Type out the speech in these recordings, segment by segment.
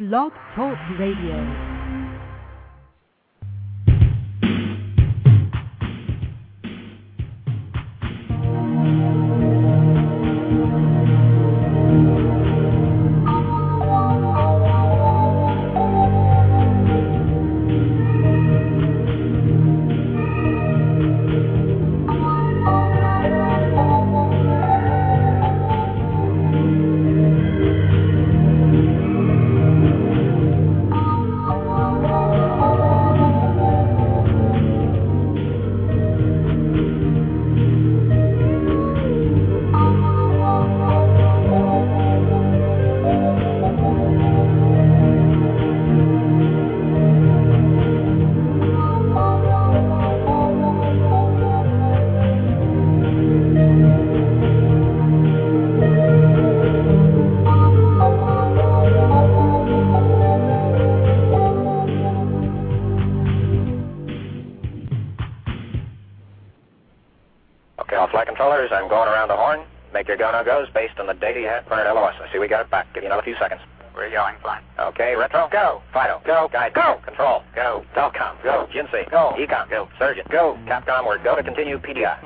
Blog Talk Radio. I'm going around the horn. Make your go-no-goes based on the data you had printed LOS. I see we got it back. Give you another few seconds. We're going, fine. Okay, Retro, go. Fido, go. Guide, go. Control, go. Telcom, go. Jinsei, go. Ecom, go. Surgeon, go. Capcom, we're go to continue PDI.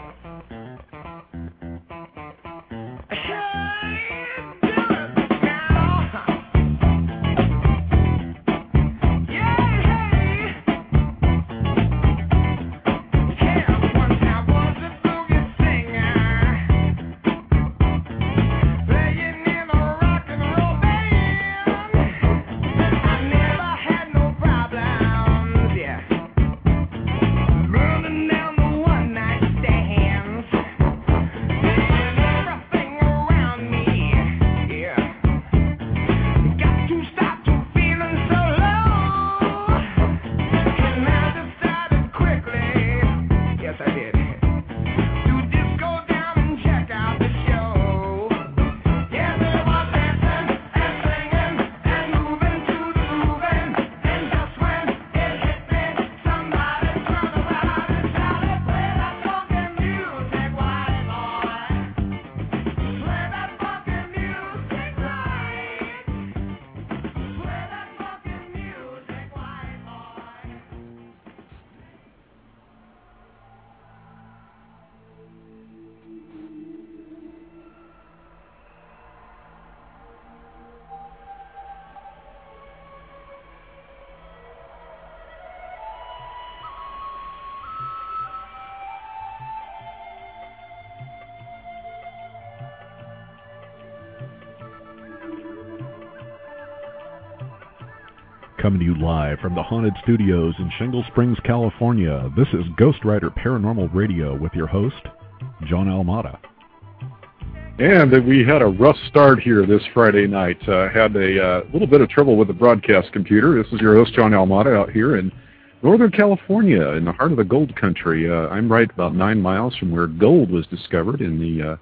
Coming to you live from the Haunted Studios in Shingle Springs, California. This is Ghost Rider Paranormal Radio with your host, John Almada. And we had a rough start here this Friday night. Had a little bit of trouble with the broadcast computer. This is your host, John Almada, out here in Northern California, in the heart of the gold country. I'm right about 9 miles from where gold was discovered in the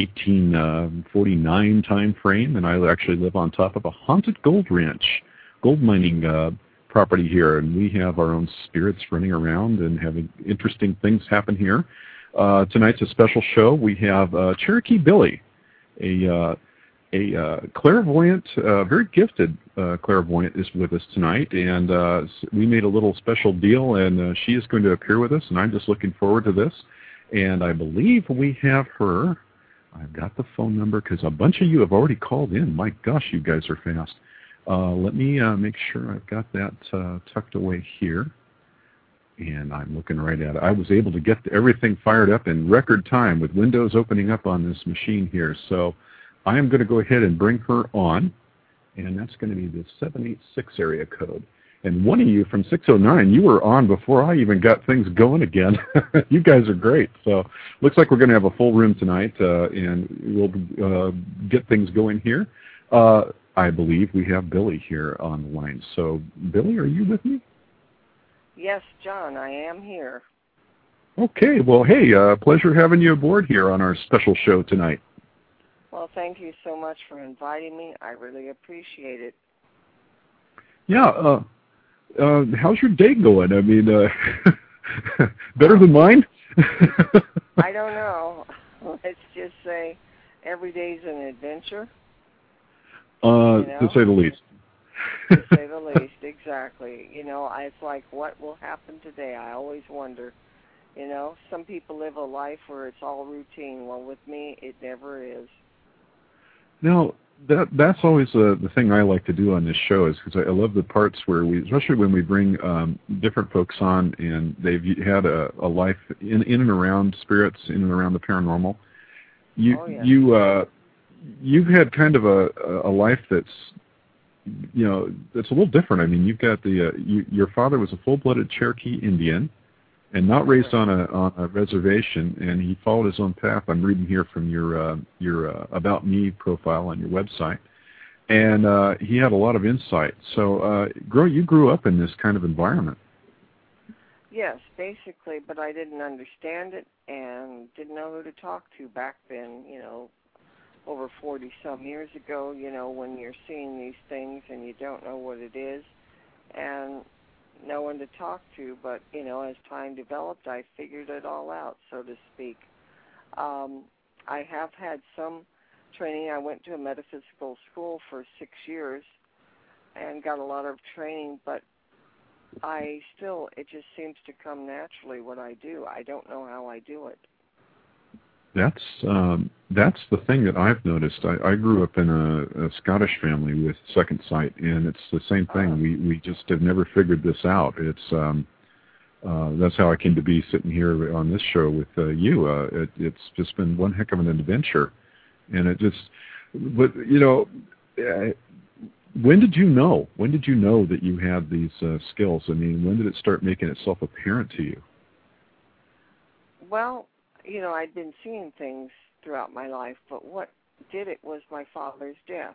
1849 time frame, and I actually live on top of a haunted gold ranch. Gold mining property here, and we have our own spirits running around and having interesting things happen here. Tonight's a special show. We have Cherokee Billy, a clairvoyant, very gifted clairvoyant is with us tonight, and we made a little special deal, and she is going to appear with us, and I'm just looking forward to this. And I believe we have her. I've got the phone number because a bunch of you have already called in. My gosh, you guys are fast. Let me make sure I've got that tucked away here, and I'm looking right at it. I was able to get everything fired up in record time with Windows opening up on this machine here, so I am going to go ahead and bring her on, and that's going to be the 786 area code. And one of you from 609, you were on before I even got things going again. You guys are great. So looks like we're going to have a full room tonight, and we'll get things going here. I believe we have Billy here on the line. So, Billy, are you with me? Yes, John, I am here. Okay. Well, hey, pleasure having you aboard here on our special show tonight. Well, thank you so much for inviting me. I really appreciate it. Yeah. How's your day going? I mean, better than mine? I don't know. Let's just say every day's an adventure. To say the least. To say the least, exactly. You know, it's like, what will happen today? I always wonder. You know, some people live a life where it's all routine. Well, with me, it never is. Now, that's always the thing I like to do on this show, is because I love the parts where we, especially when we bring different folks on and they've had a life in and around spirits, in and around the paranormal. You've had kind of a life that's, you know, that's a little different. I mean, you've got your father was a full-blooded Cherokee Indian, and not raised on a reservation, and he followed his own path. I'm reading here from your About Me profile on your website, and he had a lot of insight. So, you grew up in this kind of environment. Yes, basically, but I didn't understand it and didn't know who to talk to back then, you know, over 40-some years ago, you know, when you're seeing these things and you don't know what it is, and no one to talk to. But, you know, as time developed, I figured it all out, so to speak. I have had some training. I went to a metaphysical school for 6 years and got a lot of training, but it just seems to come naturally what I do. I don't know how I do it. That's the thing that I've noticed. I grew up in a Scottish family with second sight, and it's the same thing. We just have never figured this out. It's that's how I came to be sitting here on this show with you. It's just been one heck of an adventure, and but you know, when did you know? When did you know that you had these skills? I mean, when did it start making itself apparent to you? Well, you know, I'd been seeing things throughout my life, but what did it was my father's death.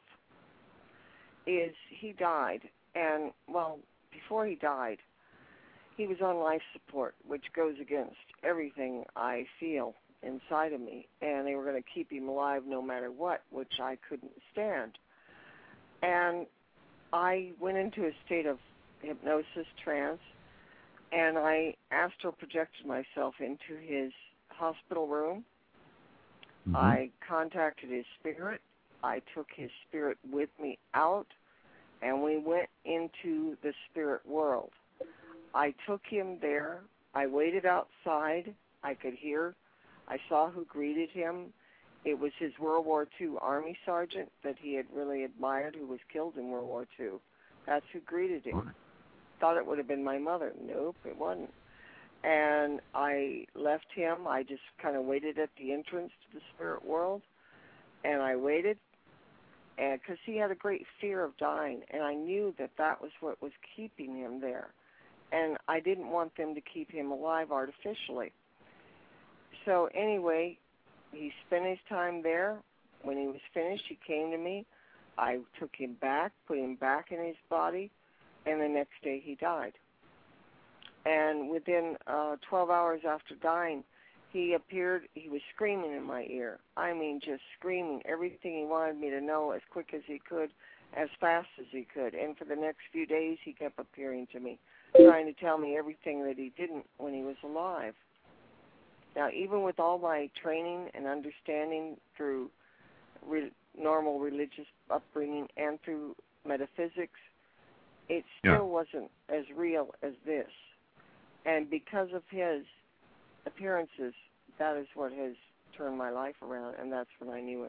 He died, and, well, before he died, he was on life support, which goes against everything I feel inside of me, and they were going to keep him alive no matter what, which I couldn't stand. And I went into a state of hypnosis trance, and I astral projected myself into his hospital room. Mm-hmm. I contacted his spirit. I took his spirit with me out, and we went into the spirit world. I took him there. I waited outside. I could hear. I saw who greeted him. It was his World War II Army sergeant that he had really admired, who was killed in World War II. That's who greeted him. Thought it would have been my mother. Nope, it wasn't. And I left him. I just kind of waited at the entrance to the spirit world, and I waited, and because he had a great fear of dying, and I knew that that was what was keeping him there, and I didn't want them to keep him alive artificially. So anyway, he spent his time there. When he was finished, he came to me. I took him back, put him back in his body, and the next day he died. And within 12 hours after dying, he appeared. He was screaming in my ear. I mean, just screaming everything he wanted me to know as quick as he could, as fast as he could. And for the next few days, he kept appearing to me, trying to tell me everything that he didn't when he was alive. Now, even with all my training and understanding through normal religious upbringing and through metaphysics, it still wasn't as real as this. And because of his appearances, that is what has turned my life around, and that's when I knew it.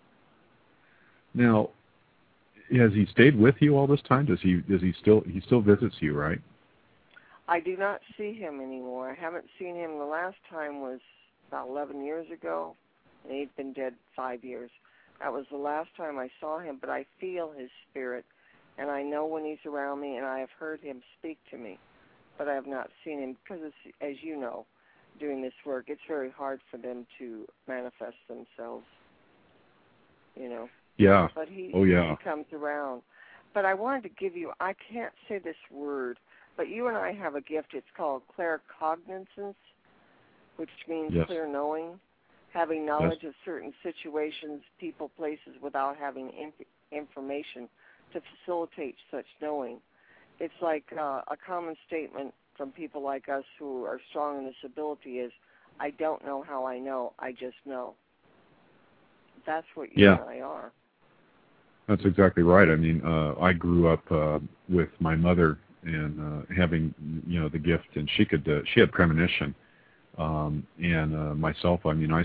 Now, has he stayed with you all this time? Does he still visits you, right? I do not see him anymore. I haven't seen him. The last time was about 11 years ago, and he'd been dead 5 years. That was the last time I saw him, but I feel his spirit, and I know when he's around me, and I have heard him speak to me. But I have not seen him because, as you know, doing this work, it's very hard for them to manifest themselves, you know. Yeah. But he comes around. But I wanted to give you, I can't say this word, but you and I have a gift. It's called claircognizance, which means clear knowing, having knowledge of certain situations, people, places, without having information to facilitate such knowing. It's like a common statement from people like us who are strong in this ability is, I don't know how I know, I just know. That's what you and I are. That's exactly right. I mean, I grew up with my mother and having, the gift, and she had premonition. And myself, I mean, I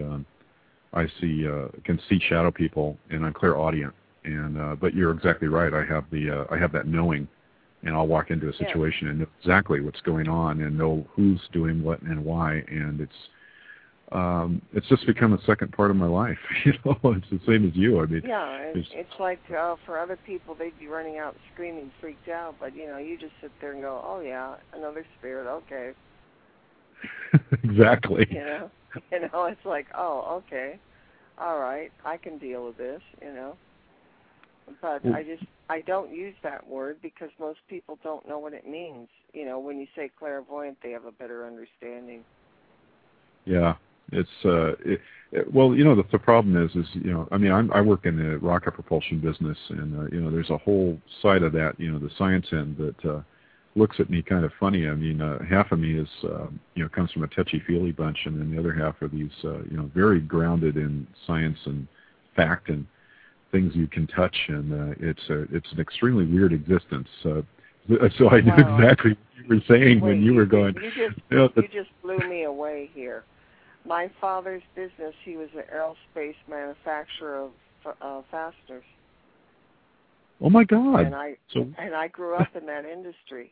can see shadow people, and I'm clairaudient. And but you're exactly right. I have that knowing, and I'll walk into a situation and know exactly what's going on and know who's doing what and why. And it's just become a second part of my life. It's the same as you. I mean, it's like for other people, they'd be running out screaming, freaked out. But you just sit there and go, oh yeah, another spirit, okay. Exactly. It's like, oh, okay, all right, I can deal with this. But I don't use that word because most people don't know what it means. When you say clairvoyant, they have a better understanding. Yeah. It's well, the problem is I mean, I work in the rocket propulsion business, and there's a whole side of that, the science end that looks at me kind of funny. I mean, half of me is comes from a touchy-feely bunch, and then the other half are these very grounded in science and fact and things you can touch, and it's an extremely weird existence. So I knew exactly what you were saying when you were going. You just blew me away here. My father's business, he was an aerospace manufacturer of fasteners. Oh my God! And I grew up in that industry.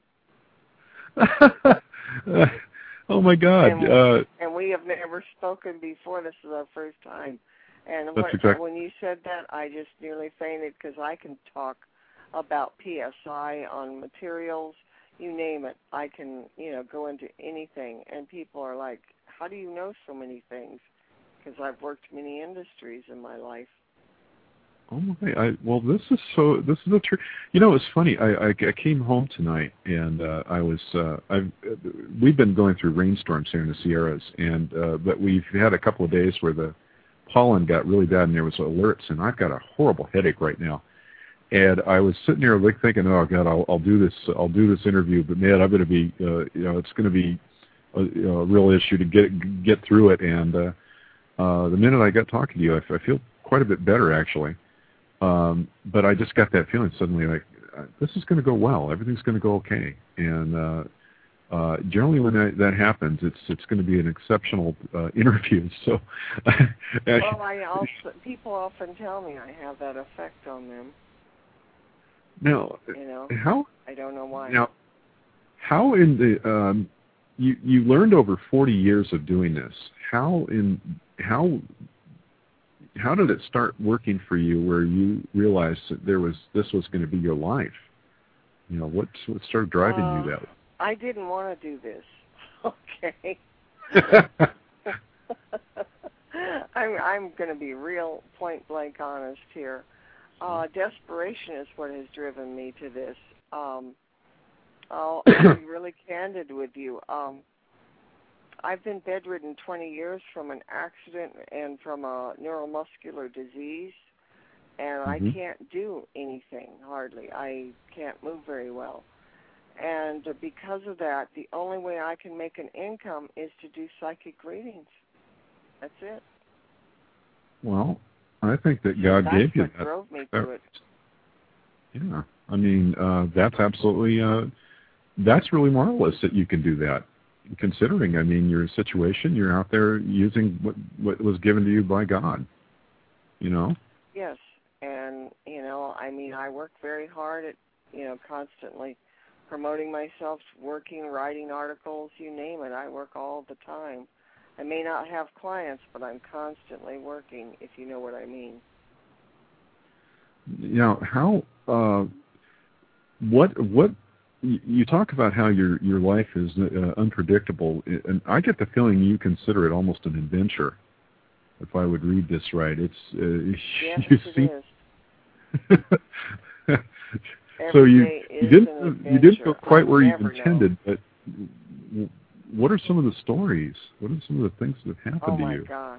Oh my God! And we have never spoken before. This is our first time. And when you said that, I just nearly fainted because I can talk about PSI on materials, you name it. I can, go into anything, and people are like, how do you know so many things? Because I've worked many industries in my life. Oh my! Well, this is the truth. It's funny. I came home tonight, and we've been going through rainstorms here in the Sierras, and but we've had a couple of days where the pollen got really bad, and there was alerts, and I've got a horrible headache right now. And I was sitting there thinking, oh God, I'll do this interview, but man, I'm going to be, it's going to be a real issue to get through it. And the minute I got talking to you, I feel quite a bit better actually. But I just got that feeling suddenly, like this is going to go well, everything's going to go okay. And generally, when that happens, it's going to be an exceptional interview. So, people often tell me I have that effect on them. Now, how? I don't know why. Now, how in the you learned over 40 years of doing this? How did it start working for you, where you realized that this was going to be your life? What started driving you that way? I didn't want to do this. Okay. I'm going to be real point blank honest here. Desperation is what has driven me to this. I'll be really candid with you. I've been bedridden 20 years from an accident and from a neuromuscular disease, and I can't do anything, hardly. I can't move very well. And because of that, the only way I can make an income is to do psychic readings. That's it. Well, I think that God gave you that. That's what drove me to it. Yeah. I mean, that's absolutely, that's really marvelous that you can do that. Considering, I mean, your situation, you're out there using what was given to you by God, Yes. And, I mean, I work very hard at, constantly promoting myself, working, writing articles, you name it. I work all the time. I may not have clients, but I'm constantly working, if you know what I mean. How, what you talk about how your life is unpredictable, and I get the feeling you consider it almost an adventure. If I would read this right, it's yes, it is. So you didn't go quite where you intended, but what are some of the stories? What are some of the things that have happened to you? Oh my gosh.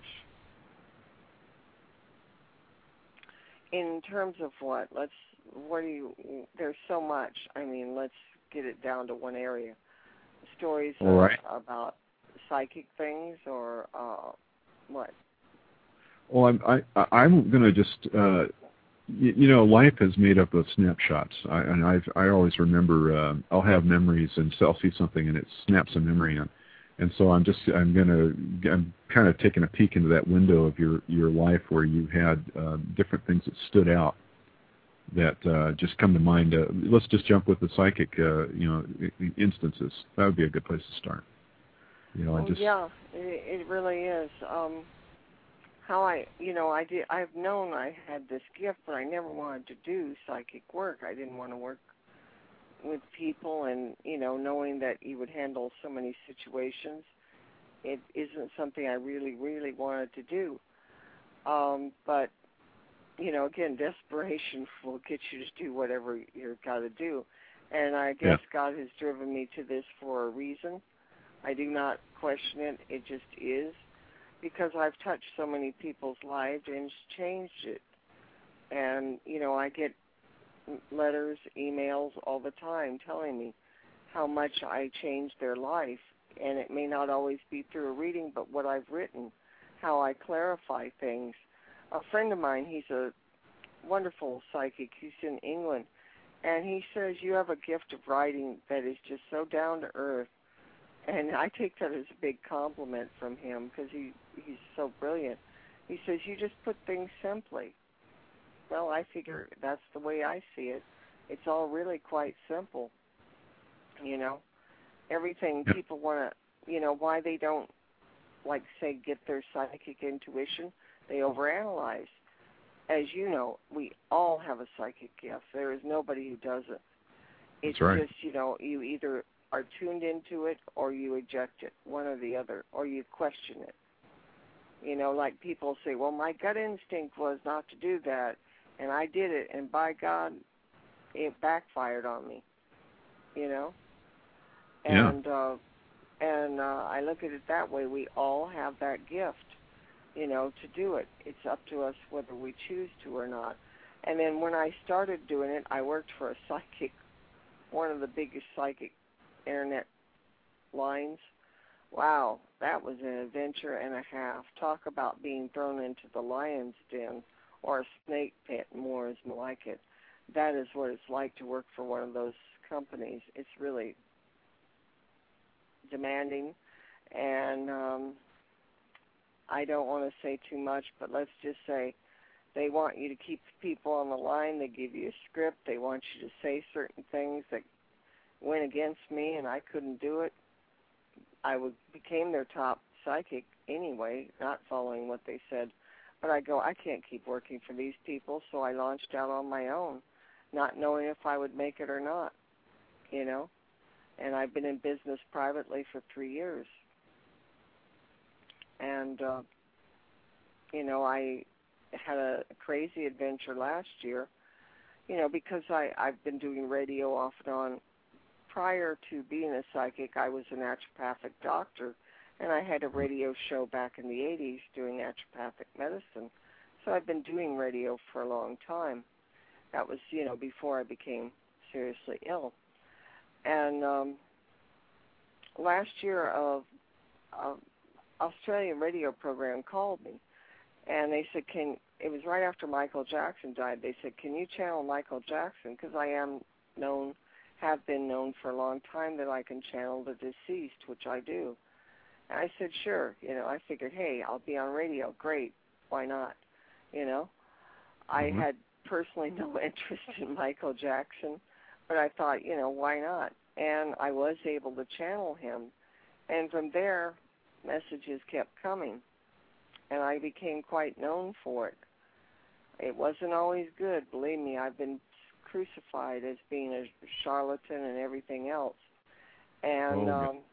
In terms of what? There's so much. I mean, let's get it down to one area. Stories about psychic things or what? Well, I'm going to just Life is made up of snapshots, I always remember. I'll have memories, and so I'll see something, and it snaps a memory in, and so I'm kind of taking a peek into that window of your life where you had different things that stood out that just come to mind. Let's just jump with the psychic, instances. That would be a good place to start. Yeah, it really is. I've known I had this gift, but I never wanted to do psychic work. I didn't want to work with people, and knowing that you would handle so many situations, it isn't something I really, really wanted to do. But again, desperation will get you to do whatever you've got to do, and I guess God has driven me to this for a reason. I do not question it; it just is, because I've touched so many people's lives and changed it. And I get letters, emails all the time telling me how much I changed their life, and it may not always be through a reading, but what I've written, how I clarify things. A friend of mine, he's a wonderful psychic, he's in England, and he says you have a gift of writing that is just so down to earth, and I take that as a big compliment from him because he's so brilliant. He says you just put things simply. Well, I figure that's the way I see it. It's all really quite simple. Everything people want to, why they don't, say, get their psychic intuition, they overanalyze. As you know, we all have a psychic gift. There is nobody who doesn't. It's just, you either are tuned into it or you eject it, one or the other, or you question it. Like people say, well, my gut instinct was not to do that, and I did it, and by God, it backfired on me, And I look at it that way. We all have that gift, to do it. It's up to us whether we choose to or not. And then when I started doing it, I worked for a psychic, one of the biggest psychic internet lines. Wow, that was an adventure and a half. Talk about being thrown into the lion's den or a snake pit, more is like it. That is what it's like to work for one of those companies. It's really demanding, and I don't want to say too much, but let's just say they want you to keep people on the line. They give you a script. They want you to say certain things that went against me, and I couldn't do it. I became their top psychic anyway, not following what they said. But I can't keep working for these people, so I launched out on my own, not knowing if I would make it or not, And I've been in business privately for 3 years. And, I had a crazy adventure last year, because I've been doing radio off and on. Prior to being a psychic, I was a naturopathic doctor, and I had a radio show back in the 80s doing naturopathic medicine. So I've been doing radio for a long time. That was, before I became seriously ill. And last year, an Australian radio program called me, and they said, it was right after Michael Jackson died. They said, can you channel Michael Jackson? Because I have been known for a long time that I can channel the deceased, which I do. And I said, sure. I figured, hey, I'll be on radio. Great. Why not? I had personally no interest in Michael Jackson, but I thought, why not? And I was able to channel him. And from there, messages kept coming. And I became quite known for it. It wasn't always good. Believe me, I've been crucified as being a charlatan and everything else. And,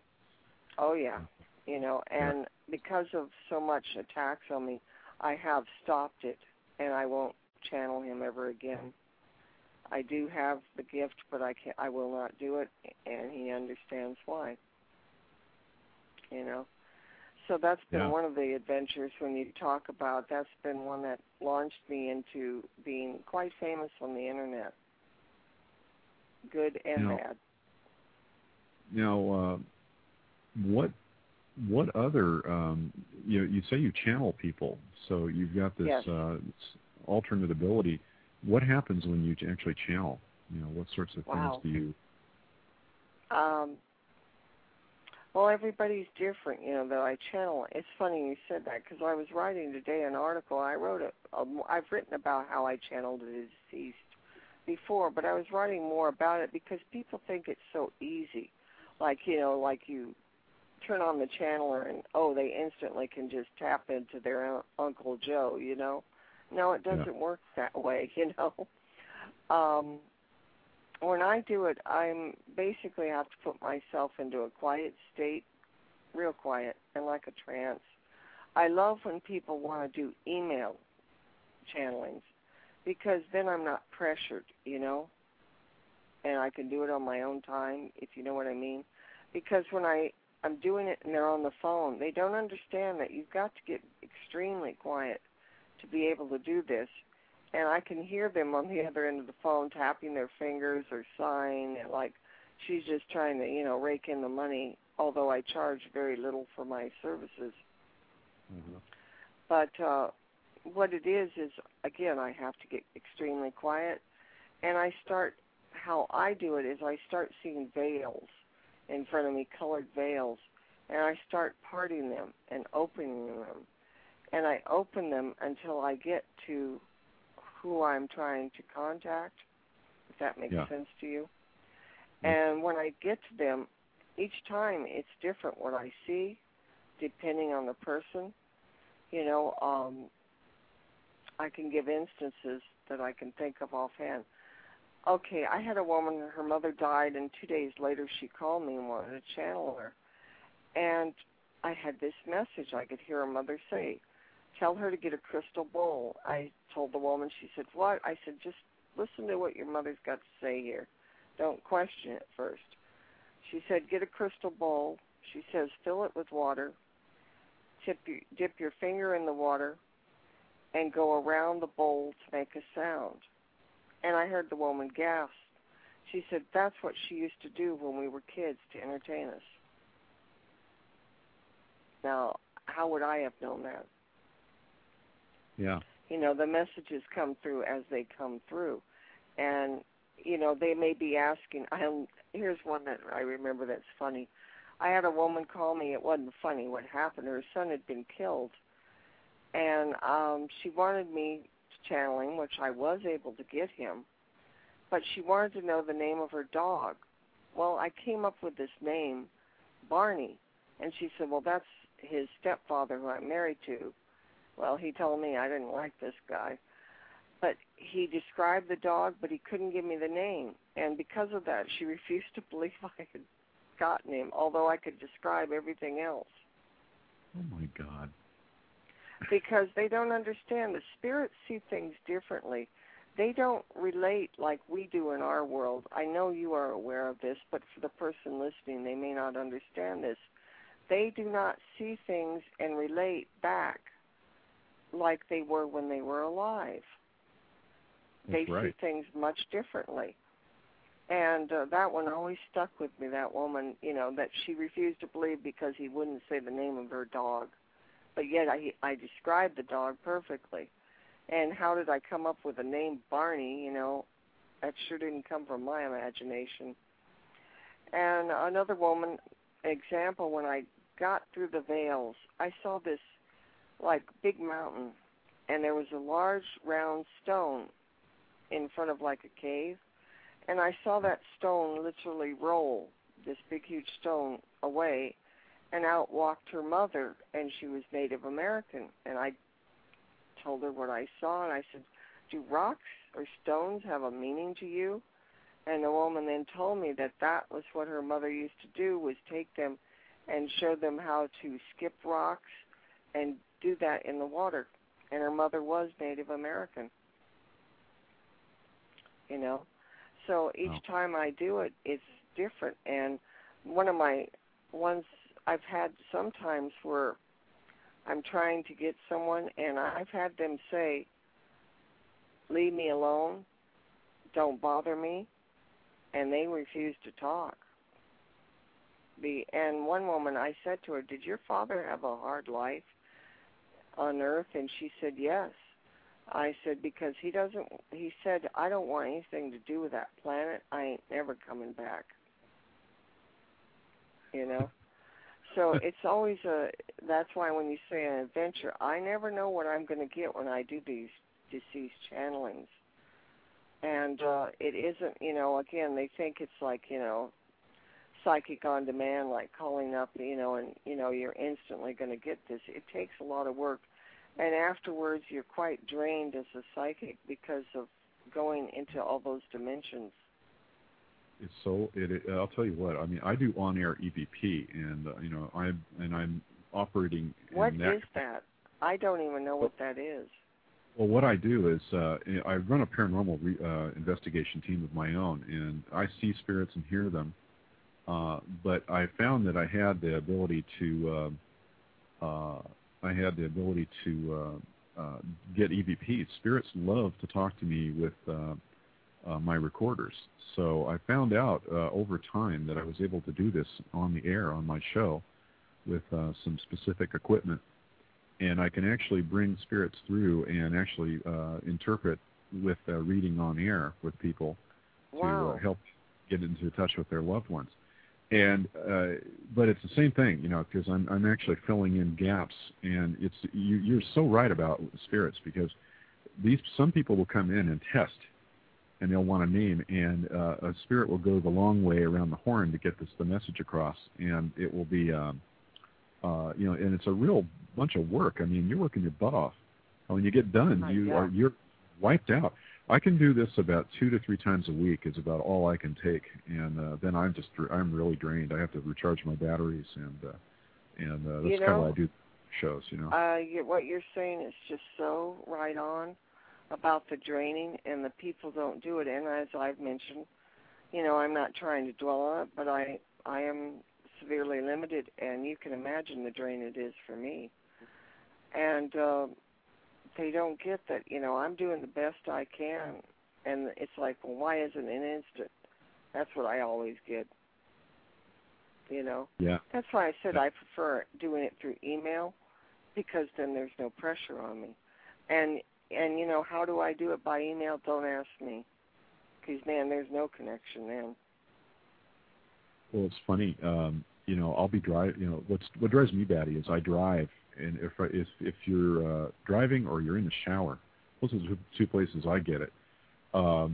and because of so much attacks on me, I have stopped it, and I won't channel him ever again. I do have the gift, but I will not do it, and he understands why. So that's been one of the adventures when you talk about, that's been one that launched me into being quite famous on the internet. Good and bad. Now, what other, you say you channel people, so you've got this alternate ability. what happens when you actually channel? What sorts of things do you? Well, everybody's different, that I channel. It's funny you said that because I was writing today an article. I've written about how I channeled a deceased before, but I was writing more about it because people think it's so easy. Like you turn on the channeler and, they instantly can just tap into their Uncle Joe, No, it doesn't work that way, When I do it, I basically have to put myself into a quiet state, real quiet, and like a trance. I love when people want to do email channelings because then I'm not pressured, and I can do it on my own time, if you know what I mean. Because when I'm doing it and they're on the phone, they don't understand that you've got to get extremely quiet to be able to do this. And I can hear them on the other end of the phone tapping their fingers or sighing, and like she's just trying to, rake in the money, although I charge very little for my services. Mm-hmm. But what it is, again, I have to get extremely quiet. And how I do it is I start seeing veils in front of me, colored veils, and I start parting them and opening them. And I open them until I get to who I'm trying to contact, if that makes sense to you. And when I get to them, each time it's different what I see, depending on the person. I can give instances that I can think of offhand. Okay, I had a woman, her mother died, and 2 days later she called me and wanted to channel her. And I had this message I could hear her mother say, tell her to get a crystal bowl. I told the woman, she said, what? I said, just listen to what your mother's got to say here. Don't question it first. She said, get a crystal bowl. She says, fill it with water. Dip your finger in the water and go around the bowl to make a sound. And I heard the woman gasp. She said, that's what she used to do when we were kids to entertain us. Now, how would I have known that? Yeah. The messages come through as they come through. And, they may be asking, here's one that I remember that's funny. I had a woman call me. It wasn't funny what happened. Her son had been killed. And she wanted me to channel him, which I was able to get him. But she wanted to know the name of her dog. Well, I came up with this name, Barney. And she said, well, that's his stepfather who I'm married to. Well, he told me I didn't like this guy. But he described the dog, but he couldn't give me the name. And because of that, she refused to believe I had gotten him, although I could describe everything else. Oh, my God. Because they don't understand. The spirits see things differently. They don't relate like we do in our world. I know you are aware of this, but for the person listening, they may not understand this. They do not see things and relate back like they were when they were alive. They see things much differently. And that one always stuck with me, that woman, that she refused to believe because he wouldn't say the name of her dog. But yet I described the dog perfectly. And how did I come up with the name Barney? That sure didn't come from my imagination. And another woman, example, when I got through the veils, I saw this big mountain, and there was a large round stone in front of like a cave, and I saw that stone literally roll, this big huge stone, away, and out walked her mother, and she was Native American. And I told her what I saw, and I said, do rocks or stones have a meaning to you? And the woman then told me that was what her mother used to do, was take them and show them how to skip rocks and do that in the water. And her mother was Native American. So each time I do it, it's different. And one of my ones I've had sometimes where I'm trying to get someone, and I've had them say, leave me alone, don't bother me, and they refuse to talk. And one woman, I said to her, did your father have a hard life on earth? And she said, yes. I said, because he said, I don't want anything to do with that planet. I ain't never coming back. You know? So it's always that's why when you say an adventure, I never know what I'm going to get when I do these deceased channelings. And it isn't, you know, again, they think it's like, you know, psychic on demand, like calling up, you know, and, you know, you're instantly going to get this. It takes a lot of work. And afterwards, you're quite drained as a psychic because of going into all those dimensions. It's so. I'll tell you what. I mean, I do on-air EVP, and you know, I'm operating. What is that? I don't even know what that is. Well, what I do is I run a paranormal investigation team of my own, and I see spirits and hear them. But I found that I had the ability to. Get EVP. Spirits love to talk to me with my recorders. So I found out over time that I was able to do this on the air on my show with some specific equipment. And I can actually bring spirits through and actually interpret with reading on air with people to help get into touch with their loved ones. And but it's the same thing, you know, because I'm actually filling in gaps, and it's you're so right about spirits, because some people will come in and test, and they'll want a name, and a spirit will go the long way around the horn to get the message across, and it will be you know, and it's a real bunch of work. I mean, you're working your butt off. And when you get done, you're wiped out. I can do this about 2 to 3 times a week is about all I can take, and then I'm really drained. I have to recharge my batteries, and that's kind of why I do shows. You know, what you're saying is just so right on about the draining, and the people don't do it. And as I've mentioned, you know, I'm not trying to dwell on it, but I am severely limited, and you can imagine the drain it is for me. And they don't get that, you know, I'm doing the best I can, and it's like, well, why isn't it an instant? That's what I always get, you know. Yeah. That's why I said I prefer doing it through email, because then there's no pressure on me. And you know, how do I do it by email? Don't ask me, because, man, there's no connection then. Well, it's funny. You know, I'll be driving. You know, what drives me batty is I drive, and if you're driving or you're in the shower, those are the 2 places I get it. I'll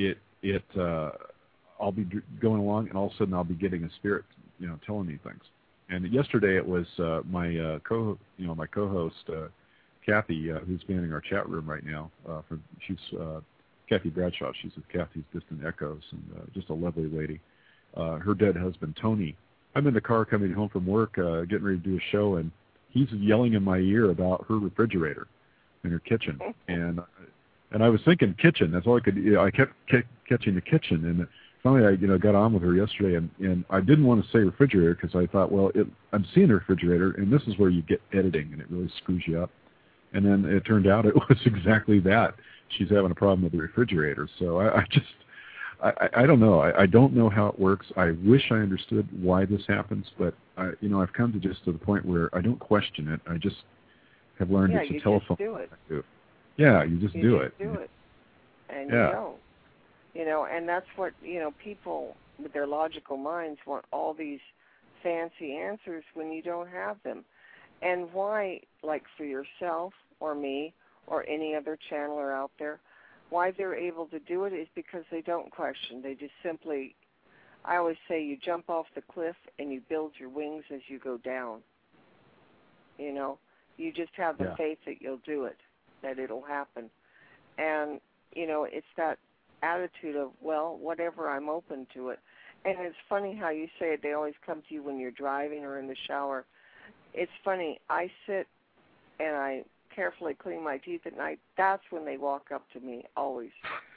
be going along, and all of a sudden I'll be getting a spirit, you know, telling me things. And yesterday it was my co-host Kathy, who's manning our chat room right now. She's Kathy Bradshaw. She's with Kathy's Distant Echoes, and just a lovely lady. Her dead husband Tony. I'm in the car coming home from work, getting ready to do a show, and he's yelling in my ear about her refrigerator in her kitchen, and I was thinking kitchen. That's all I could. You know, I kept catching the kitchen, and finally I got on with her yesterday, and I didn't want to say refrigerator because I thought, well, I'm seeing a refrigerator, and this is where you get editing, and it really screws you up. And then it turned out it was exactly that. She's having a problem with the refrigerator. So I don't know. I don't know how it works. I wish I understood why this happens, but I've come to the point where I don't question it. I just have learned it's a telephone. Yeah, you just do it. Yeah, you just do it. You do it, and you don't. You know, and that's what, you know, people with their logical minds want all these fancy answers when you don't have them. And why, like for yourself or me or any other channeler out there, why they're able to do it is because they don't question. They just simply, I always say, you jump off the cliff and you build your wings as you go down. You know, you just have the faith that you'll do it, that it'll happen. And, you know, it's that attitude of, well, whatever, I'm open to it. And it's funny how you say it, they always come to you when you're driving or in the shower. It's funny, I sit and I carefully clean my teeth at night. That's when they walk up to me, always.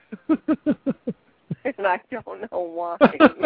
And I don't know why.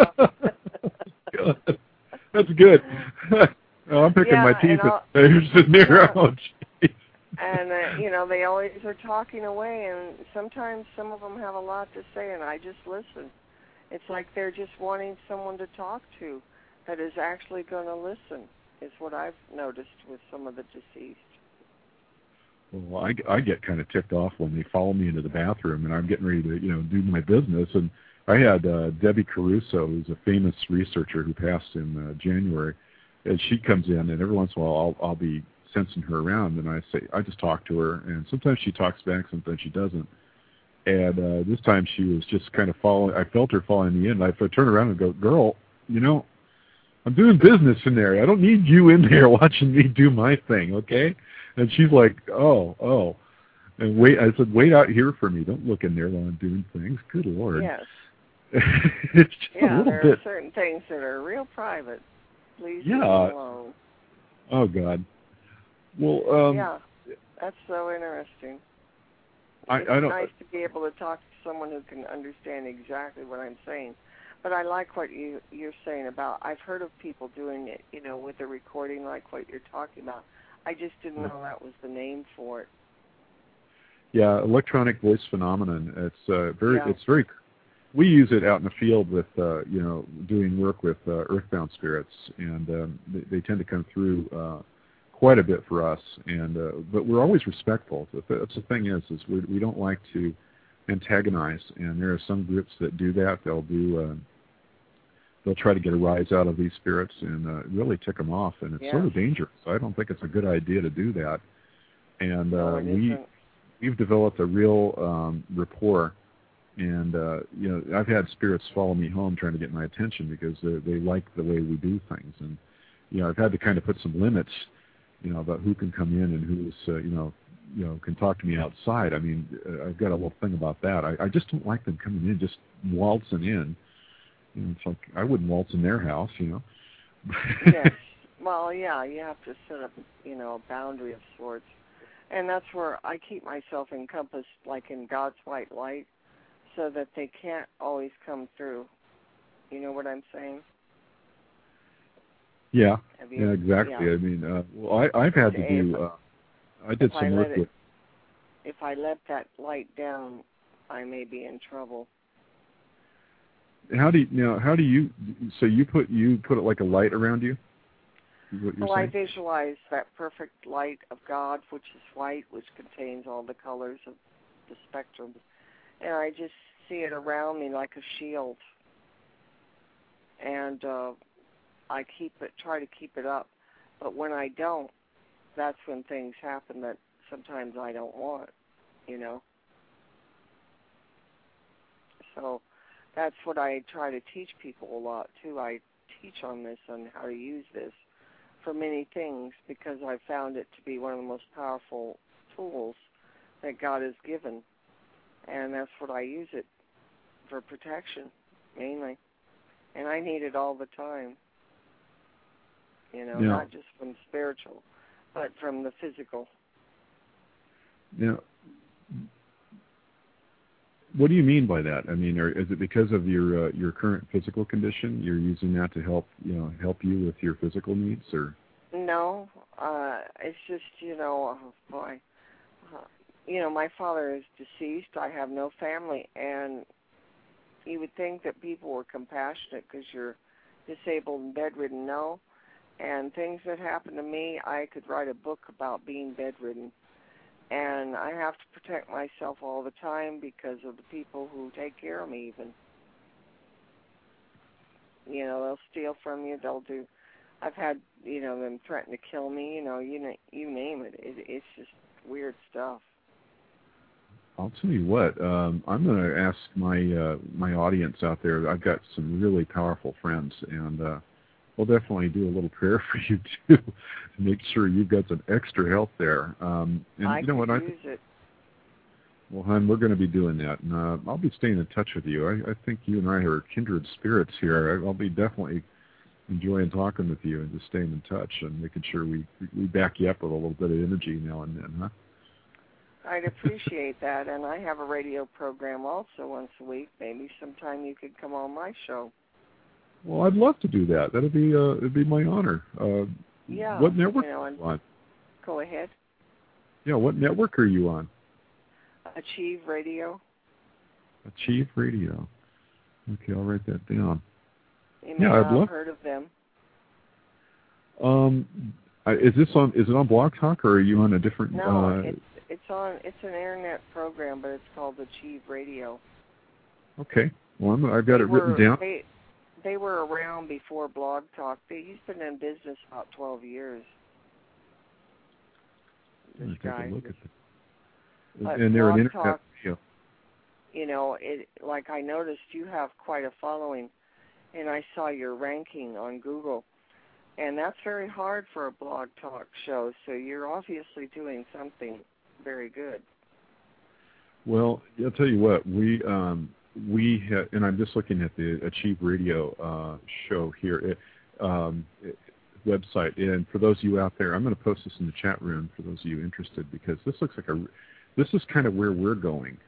That's good. I'm picking my teeth at they're sitting there. Oh, geez. And, you know, they always are talking away, and sometimes some of them have a lot to say, and I just listen. It's like they're just wanting someone to talk to that is actually going to listen, is what I've noticed with some of the deceased. Well, I get kind of ticked off when they follow me into the bathroom and I'm getting ready to, do my business. And I had Debbie Caruso, who's a famous researcher who passed in January, and she comes in, and every once in a while I'll be sensing her around, and I just talk to her, and sometimes she talks back, sometimes she doesn't. And this time she was just kind of following. I felt her following me in. I turn around and go, "Girl, I'm doing business in there. I don't need you in there watching me do my thing, okay?" And she's like, oh. And I said, "Wait out here for me. Don't look in there while I'm doing things." Good Lord. Yes. It's just a little there bit. are certain things that are real private. Please Yeah. leave me alone. Oh, God. Well, yeah, that's so interesting. I don't. It's nice to be able to talk to someone who can understand exactly what I'm saying. But I like what you're saying about, I've heard of people doing it, with the recording like what you're talking about. I just didn't know that was the name for it. Yeah, electronic voice phenomenon. It's very. We use it out in the field with, doing work with earthbound spirits, and they tend to come through quite a bit for us. And but we're always respectful. That's the thing is we don't like to antagonize. And there are some groups that do that. They'll try to get a rise out of these spirits and really tick them off, and it's sort of dangerous. I don't think it's a good idea to do that. And we've developed a real rapport. And I've had spirits follow me home trying to get my attention because they like the way we do things. And I've had to kind of put some limits, about who can come in and who's can talk to me outside. I mean, I've got a little thing about that. I just don't like them coming in, just waltzing in. It's like I wouldn't waltz in their house, Yes. Well, yeah, you have to set up, a boundary of sorts. And that's where I keep myself encompassed, like in God's white light, so that they can't always come through. You know what I'm saying? Yeah, exactly. Yeah. I mean, I've had to do, I did some work with... If I let that light down, I may be in trouble. How do you? So you put it like a light around you? Well, I visualize that perfect light of God, which is white, which contains all the colors of the spectrum, and I just see it around me like a shield. And I try to keep it up, but when I don't, that's when things happen that sometimes I don't want, So that's what I try to teach people a lot, too. I teach on this, on how to use this for many things, because I found it to be one of the most powerful tools that God has given. And that's what I use it for protection, mainly. And I need it all the time, not just from spiritual, but from the physical. Yeah. What do you mean by that? I mean, is it because of your current physical condition? You're using that to help you with your physical needs, or? No, it's just my father is deceased. I have no family, and you would think that people were compassionate because you're disabled and bedridden. No, and things that happen to me, I could write a book about being bedridden. And I have to protect myself all the time because of the people who take care of me even. They'll steal from you. I've had, them threaten to kill me. You name it. It's just weird stuff. I'll tell you what. I'm going to ask my audience out there. I've got some really powerful friends, and we'll definitely do a little prayer for you too, to make sure you've got some extra help there. And I you know what? Use it. Well, hon, we're going to be doing that, and I'll be staying in touch with you. I think you and I are kindred spirits here. I'll be definitely enjoying talking with you and just staying in touch and making sure we back you up with a little bit of energy now and then, huh? I'd appreciate that, and I have a radio program also once a week. Maybe sometime you could come on my show. Well, I'd love to do that. It'd be my honor. Yeah. What network are you on? Go ahead. Yeah, what network are you on? Achieve Radio. Achieve Radio. Okay, I'll write that down. You may have heard of them. Is it on Blog Talk, or are you on a different? No, It's an internet program, but it's called Achieve Radio. Okay. Well, I've got it written down. They were around before Blog Talk. He's been in business about 12 years. This guy. Take a look at But and they're an internet Talk, video. You know, like I noticed you have quite a following, and I saw your ranking on Google. And that's very hard for a Blog Talk show, so you're obviously doing something very good. Well, I'll tell you what, we have, and I'm just looking at the Achieve Radio show here, website. And for those of you out there, I'm going to post this in the chat room for those of you interested, because this looks like this is kind of where we're going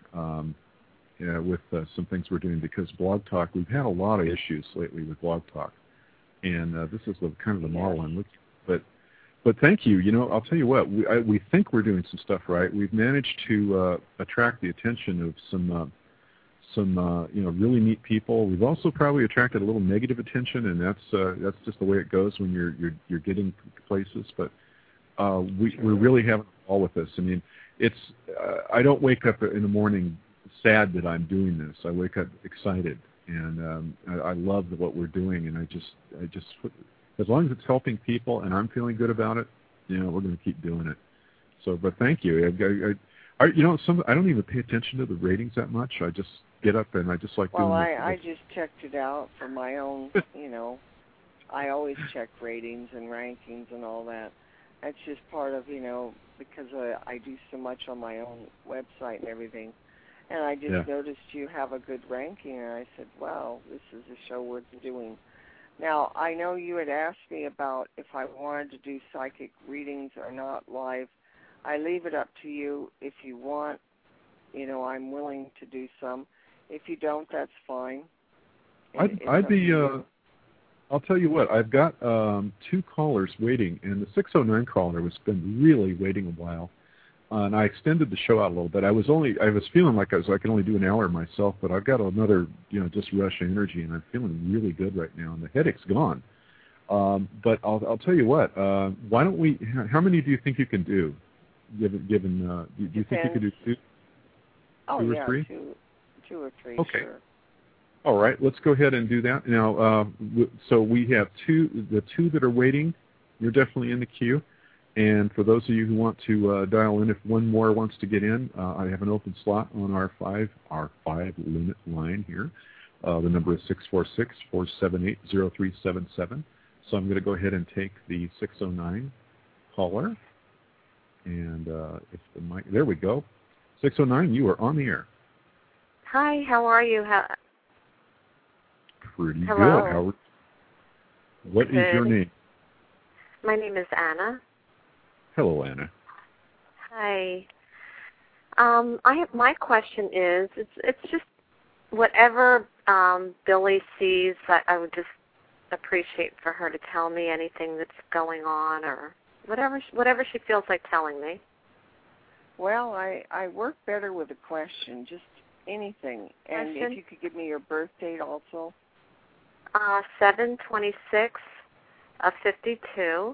with some things we're doing, because Blog Talk, we've had a lot of issues lately with Blog Talk. And this is kind of the model I'm looking at. But thank you. You know, I'll tell you what, we think we're doing some stuff right. We've managed to attract the attention of some really neat people. We've also probably attracted a little negative attention, and that's just the way it goes when you're getting places. But we're really having all with this. I mean, I don't wake up in the morning sad that I'm doing this. I wake up excited. And I love what we're doing, and I just, as long as it's helping people and I'm feeling good about it, we're going to keep doing it. So, but thank you. I don't even pay attention to the ratings that much. I just get up and I just like doing. Well, I just checked it out for my own. I always check ratings and rankings and all that. That's just part of because I do so much on my own website and everything. And I just noticed you have a good ranking, and I said, wow, this is a show worth doing. Now, I know you had asked me about if I wanted to do psychic readings or not live. I leave it up to you. If you want, I'm willing to do some. If you don't, that's fine. I'd be, I'll tell you what, I've got 2 callers waiting, and the 609 caller has been really waiting a while. And I extended the show out a little bit. I was feeling like I can only do an hour myself, but I've got another, just rush of energy, and I'm feeling really good right now, and the headache's gone. But I'll tell you what. Why don't we? How many do you think you can do? Given, do you think you could do 2? Oh, 2 or 3? 2 or 3. Okay. Sure. All right. Let's go ahead and do that now. So we have the 2 that are waiting. You're definitely in the queue. And for those of you who want to dial in, if one more wants to get in, I have an open slot on our 5-limit line here. The number is 646-478-0377. So I'm going to go ahead and take the 609 caller. And if the mic, there we go. 609, you are on the air. Hi, how are you? Pretty Hello. good. What is your name? My name is Anna. Hello, Anna. Hi. My question is, it's just whatever Billy sees, I would just appreciate for her to tell me anything that's going on, or whatever she feels like telling me. Well, I work better with a question, just anything. And if you could give me your birth date also. 7/26/52.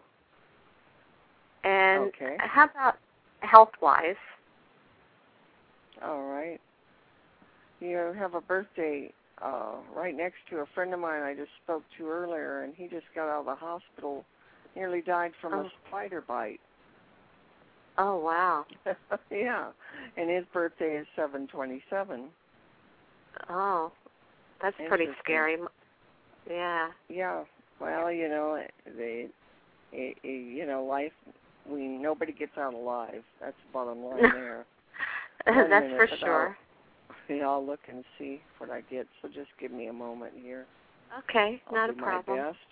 And okay. How about health-wise? All right. You have a birthday right next to a friend of mine I just spoke to earlier, and he just got out of the hospital, nearly died from a spider bite. Oh, wow. Yeah. And his birthday is 7/27. Oh, that's pretty scary. Yeah. Yeah. Well, life, nobody gets out alive. That's the bottom line there. That's for sure. I'll look and see what I get, so just give me a moment here. Okay, not a problem. problem. My best.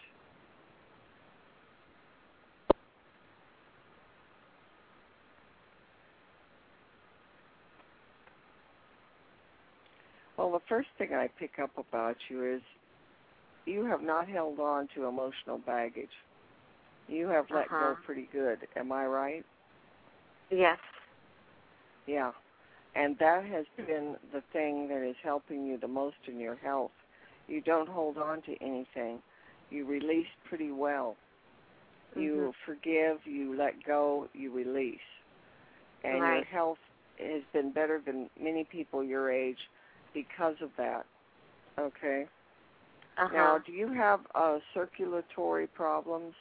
Well, the first thing I pick up about you is you have not held on to emotional baggage. You have let go pretty good. Am I right? Yes. Yeah. And that has been the thing that is helping you the most in your health. You don't hold on to anything. You release pretty well. You forgive, you let go, you release. and your health has been better than many people your age because of that. Okay. Now, do you have circulatory problems?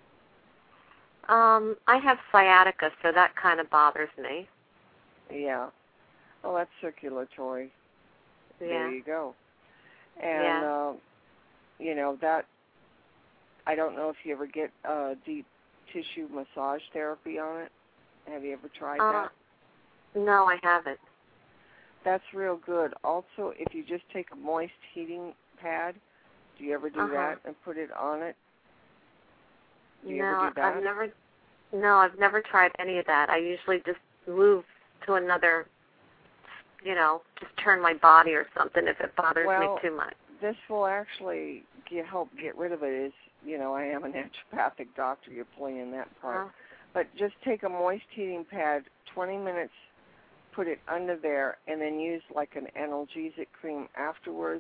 I have sciatica, so that kind of bothers me. Yeah. Well, that's circulatory. Yeah. There you go. And, you know, that, I don't know if you ever get deep tissue massage therapy on it. Have you ever tried that? No, I haven't. That's real good. Also, if you just take a moist heating pad, do you ever do that and put it on it? Do you ever do that? I've never tried any of that. I usually just move to another, you know, just turn my body or something if it bothers me too much. This will actually help get rid of it. Is, you know, I am a naturopathic doctor. You're pulling in that part. But just take a moist heating pad, 20 minutes, put it under there, and then use like an analgesic cream afterwards,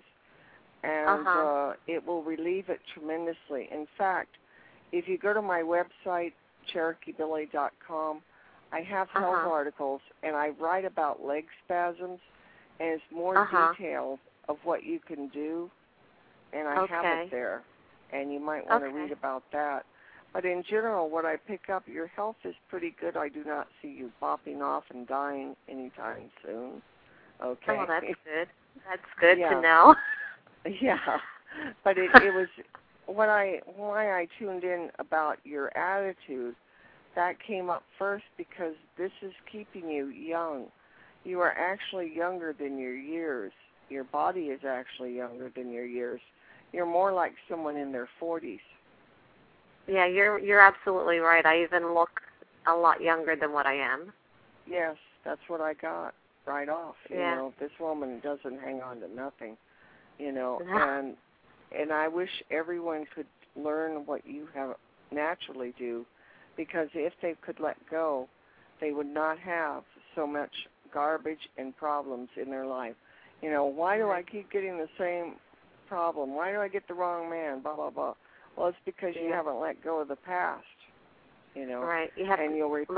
and it will relieve it tremendously. In fact, if you go to my website, CherokeeBilly.com, I have health articles, and I write about leg spasms, and it's more detailed of what you can do, and I have it there, and you might want to read about that. But in general, what I pick up, your health is pretty good. I do not see you popping off and dying anytime soon. Okay. Oh, that's good. That's good to know. Yeah, but it was why I tuned in about your attitude. That came up first because this is keeping you young. You are actually younger than your years. Your body is actually younger than your years. You're more like someone in their 40s. Yeah, you're absolutely right. I even look a lot younger than what I am. Yes, that's what I got right off. You know, this woman doesn't hang on to nothing. You know, and I wish everyone could learn what you have naturally do, because if they could let go, they would not have so much garbage and problems in their life. You know, why do I keep getting the same problem? Why do I get the wrong man? Blah, blah, blah. Well, it's because you haven't let go of the past, you know. Right. You have and you'll repeat.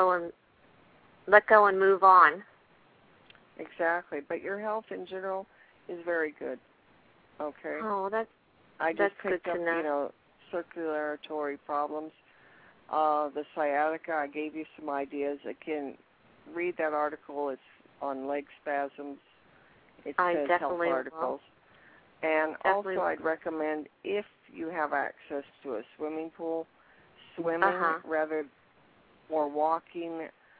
Let go and move on. Exactly. But your health in general is very good. Okay. Oh, that's picked up, you know, circulatory problems. The sciatica, I gave you some ideas. Again, read that article. It's on leg spasms. It says health articles. And also I'd recommend, if you have access to a swimming pool, swimming or walking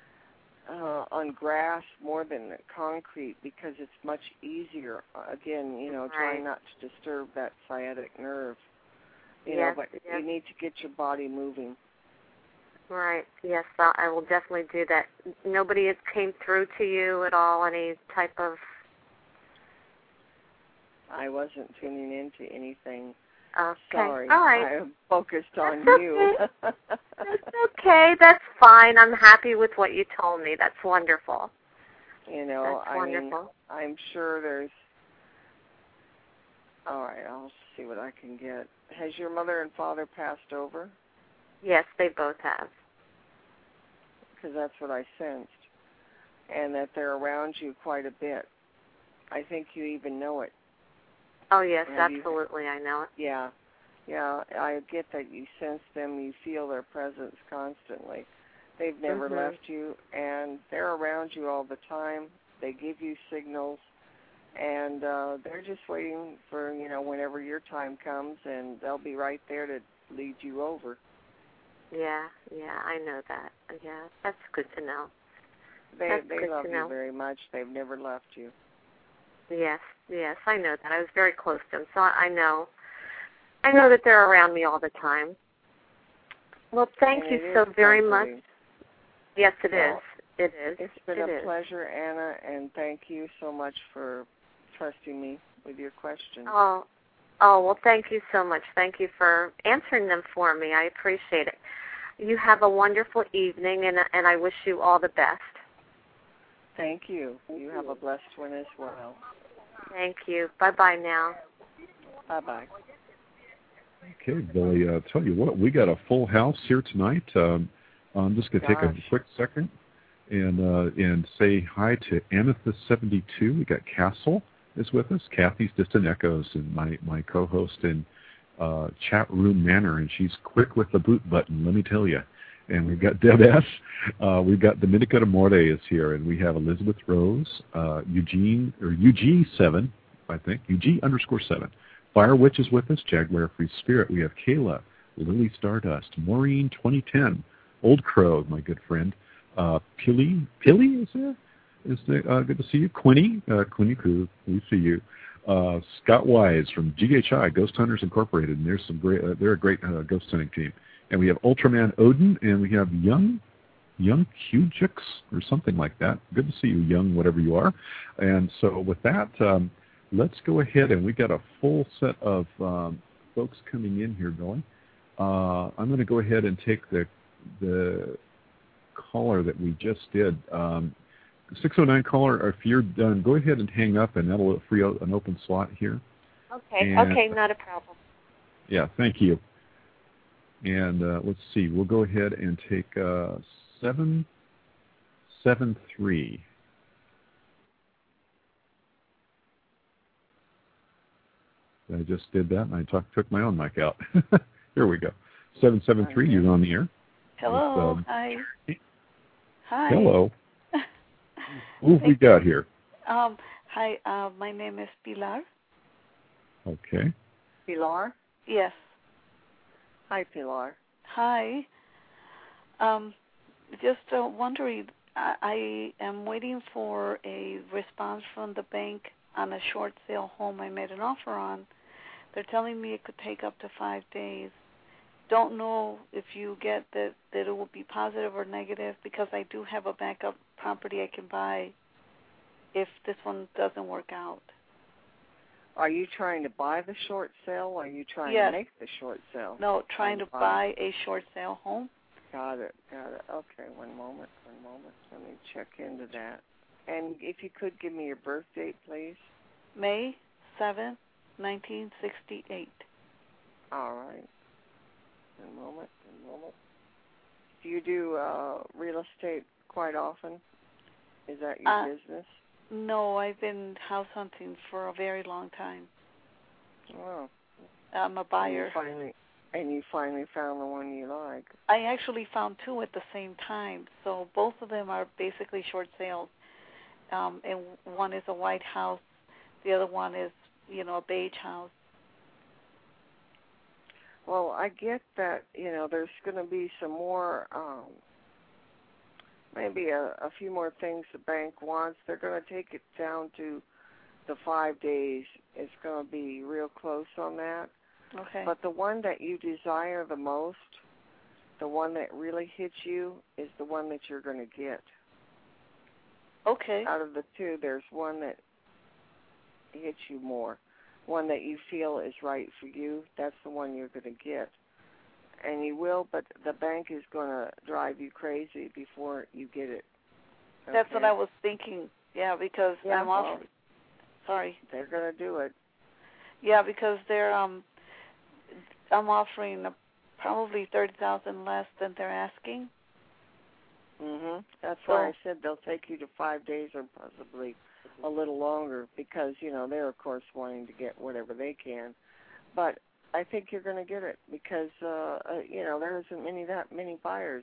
on grass more than concrete, because it's much easier. Again, you know, trying not to disturb that sciatic nerve. You know, but you need to get your body moving. Right. Yes, I will definitely do that. Nobody came through to you at all, any type of... I wasn't tuning into anything. Okay. Sorry. All right. I'm focused on you. That's okay. That's fine. I'm happy with what you told me. That's wonderful. You know, that's wonderful. I'm sure there's... All right, I'll see what I can get. Has your mother and father passed over? Yes, they both have. Because that's what I sensed. And that they're around you quite a bit. I think you even know it. Oh, yes, absolutely, I know it. Yeah. Yeah, I get that you sense them, you feel their presence constantly. They've never left you, and they're around you all the time. They give you signals, and they're just waiting for, you know, whenever your time comes, and they'll be right there to lead you over. Yeah, I know that. Yeah, that's good to know. They love you very much. They've never left you. Yes, I know that. I was very close to them, so I know that they're around me all the time. Well, thank you so very much. Yes, it is. It is. It's been a pleasure, Anna, and thank you so much for trusting me with your questions. Oh, well, thank you so much. Thank you for answering them for me. I appreciate it. You have a wonderful evening, and I wish you all the best. Thank you. You have a blessed one as well. Thank you. Bye-bye now. Bye-bye. Okay, Billy, tell you what, we got a full house here tonight. I'm just going to take a quick second and say hi to Amethyst72. We got Castle is with us. Kathy's Distant Echoes, and my co-host in Chat Room Manor, and she's quick with the boot button, let me tell you. And we've got Deb S. We've got Dominica de Morte is here, and we have Elizabeth Rose, UG7, I think, UG_7. Fire Witch is with us, Jaguar Free Spirit. We have Kayla, Lily Stardust, Maureen 2010, Old Crow, my good friend. Pilly is there? Good to see you. Quinny Koo, we see you. Scott Wise from GHI, Ghost Hunters Incorporated, and there's some great. They're a great ghost hunting team. And we have Ultraman Odin, and we have Young Qjix or something like that. Good to see you, Young, whatever you are. And so with that, let's go ahead, and we've got a full set of folks coming in here going. I'm going to go ahead and take the caller that we just did. 609 caller, if you're done, go ahead and hang up, and that'll free out an open slot here. Okay, not a problem. Yeah, thank you. And let's see, we'll go ahead and take 773. I just did that, and I took my own mic out. Here we go. 773, you're on the air. Hello. Hi. Hi. Hello. Who have we got here? Hi, my name is Pilar. Okay. Pilar? Yes. Hi, Pilar. Hi. Just wondering, I am waiting for a response from the bank on a short sale home I made an offer on. They're telling me it could take up to 5 days. Don't know if you get that it will be positive or negative, because I do have a backup property I can buy if this one doesn't work out. Are you trying to buy the short sale, or are you trying to make the short sale? No, trying to buy a short sale home. Got it. Okay, one moment. Let me check into that. And if you could give me your birth date, please. May 7, 1968. All right. One moment. Do you do real estate quite often? Is that your business? No, I've been house hunting for a very long time. Oh. I'm a buyer. And you finally found the one you like. I actually found two at the same time, so both of them are basically short sales. And one is a white house, the other one is, a beige house. Well, I get that, there's going to be some more, maybe a few more things the bank wants. They're going to take it down to the 5 days. It's going to be real close on that. Okay. But the one that you desire the most, the one that really hits you, is the one that you're going to get. Okay. Out of the two, there's one that hits you more. One that you feel is right for you, that's the one you're going to get. And you will, but the bank is going to drive you crazy before you get it. Okay? That's what I was thinking. Yeah, because I'm offering. Sorry. They're going to do it. Yeah, because they're I'm offering probably $30,000 less than they're asking. Mhm. That's why I said they'll take you to 5 days or possibly a little longer, because they're of course wanting to get whatever they can. But I think you're going to get it because there isn't many buyers.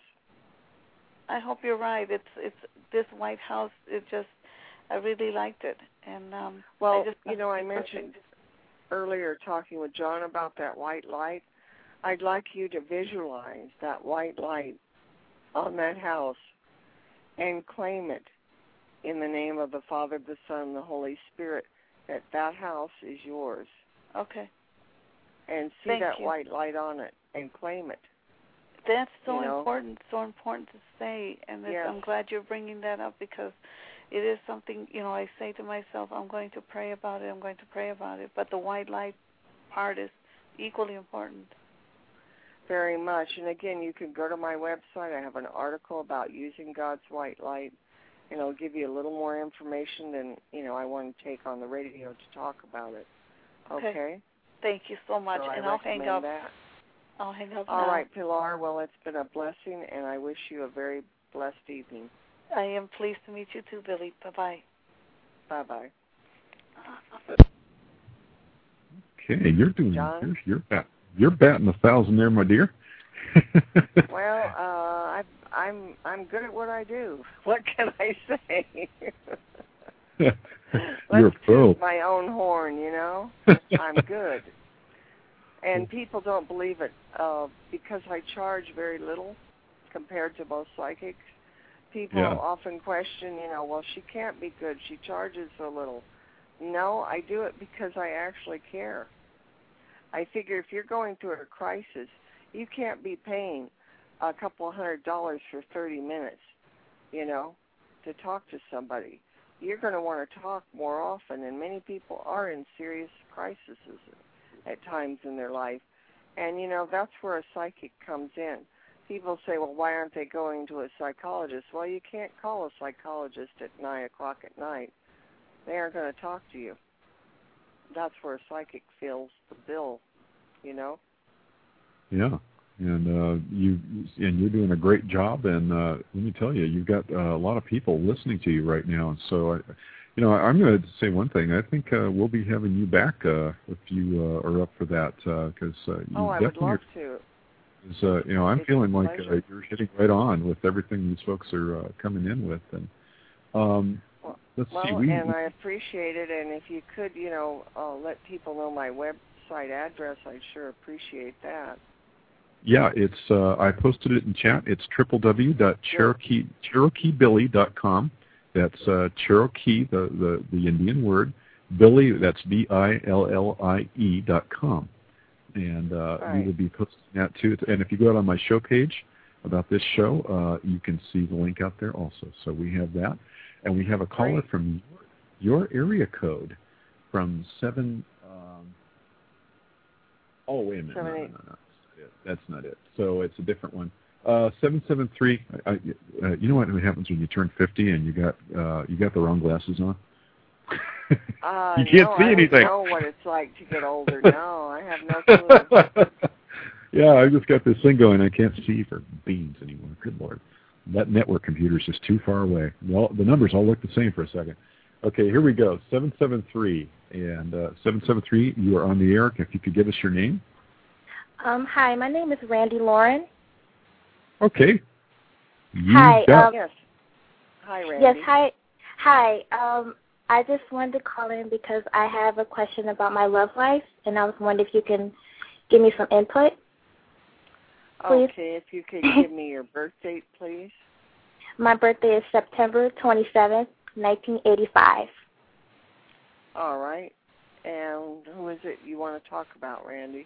I hope you're right. It's this White House. I really liked it, and I mentioned earlier talking with John about that white light. I'd like you to visualize that white light on that house and claim it in the name of the Father, the Son, and the Holy Spirit, that house is yours. Okay. And see that white light on it and claim it. That's so important to say, and yes. I'm glad you're bringing that up, because it is something, I say to myself, I'm going to pray about it, but the white light part is equally important. Very much. And again, you can go to my website. I have an article about using God's white light, and it'll give you a little more information than, I want to take on the radio to talk about it. Okay? Thank you so much. So and I'll hang up. That. I'll hang up All now. right, Pilar. Well, it's been a blessing, and I wish you a very blessed evening. I am pleased to meet you too, Billy. Bye-bye. Bye-bye. Okay, you're doing. John? You're batting 1,000 there, my dear. Well, I'm good at what I do. What can I say? You're a pro. Toot my own horn, you know. I'm good. And people don't believe it because I charge very little compared to most psychics. People often question, well, she can't be good. She charges so little. No, I do it because I actually care. I figure if you're going through a crisis, you can't be paying a couple $100 for 30 minutes, to talk to somebody. You're going to want to talk more often, and many people are in serious crises at times in their life. And, that's where a psychic comes in. People say, well, why aren't they going to a psychologist? Well, you can't call a psychologist at 9 o'clock at night. They aren't going to talk to you. That's where a psychic fills the bill, Yeah, and you're doing a great job. And let me tell you, you've got a lot of people listening to you right now. And so, I'm going to say one thing. I think we'll be having you back if you are up for that. Because I would love to. I'm feeling like you're hitting right on with everything these folks are coming in with. And let's see. And I appreciate it. And if you could, let people know my website address, I'd sure appreciate that. Yeah, it's I posted it in chat. It's www.CherokeeBilly.com. That's Cherokee, the Indian word. Billy, that's BILLIE.com. And we will be posting that too. And if you go out on my show page about this show, you can see the link out there also. So we have that. And we have a caller from your area code from 7... oh, wait a minute. No. That's not it. So it's a different one. 773. You know what happens when you turn 50 and you got the wrong glasses on? You can't see anything. I don't know what it's like to get older. No, I have no clue. Yeah, I just got this thing going. I can't see for beans anymore. Good Lord. That network computer is just too far away. Well, the numbers all look the same for a second. Okay, here we go. 773. And 773, you are on the air. If you could give us your name. Hi, my name is Randy Lauren. Okay. Hi. Yes. Hi, Randy. Yes, hi. Hi. I just wanted to call in because I have a question about my love life, and I was wondering if you can give me some input, please. Okay, if you could give me your birth date, please. My birthday is September 27th, 1985. All right. And who is it you want to talk about, Randy?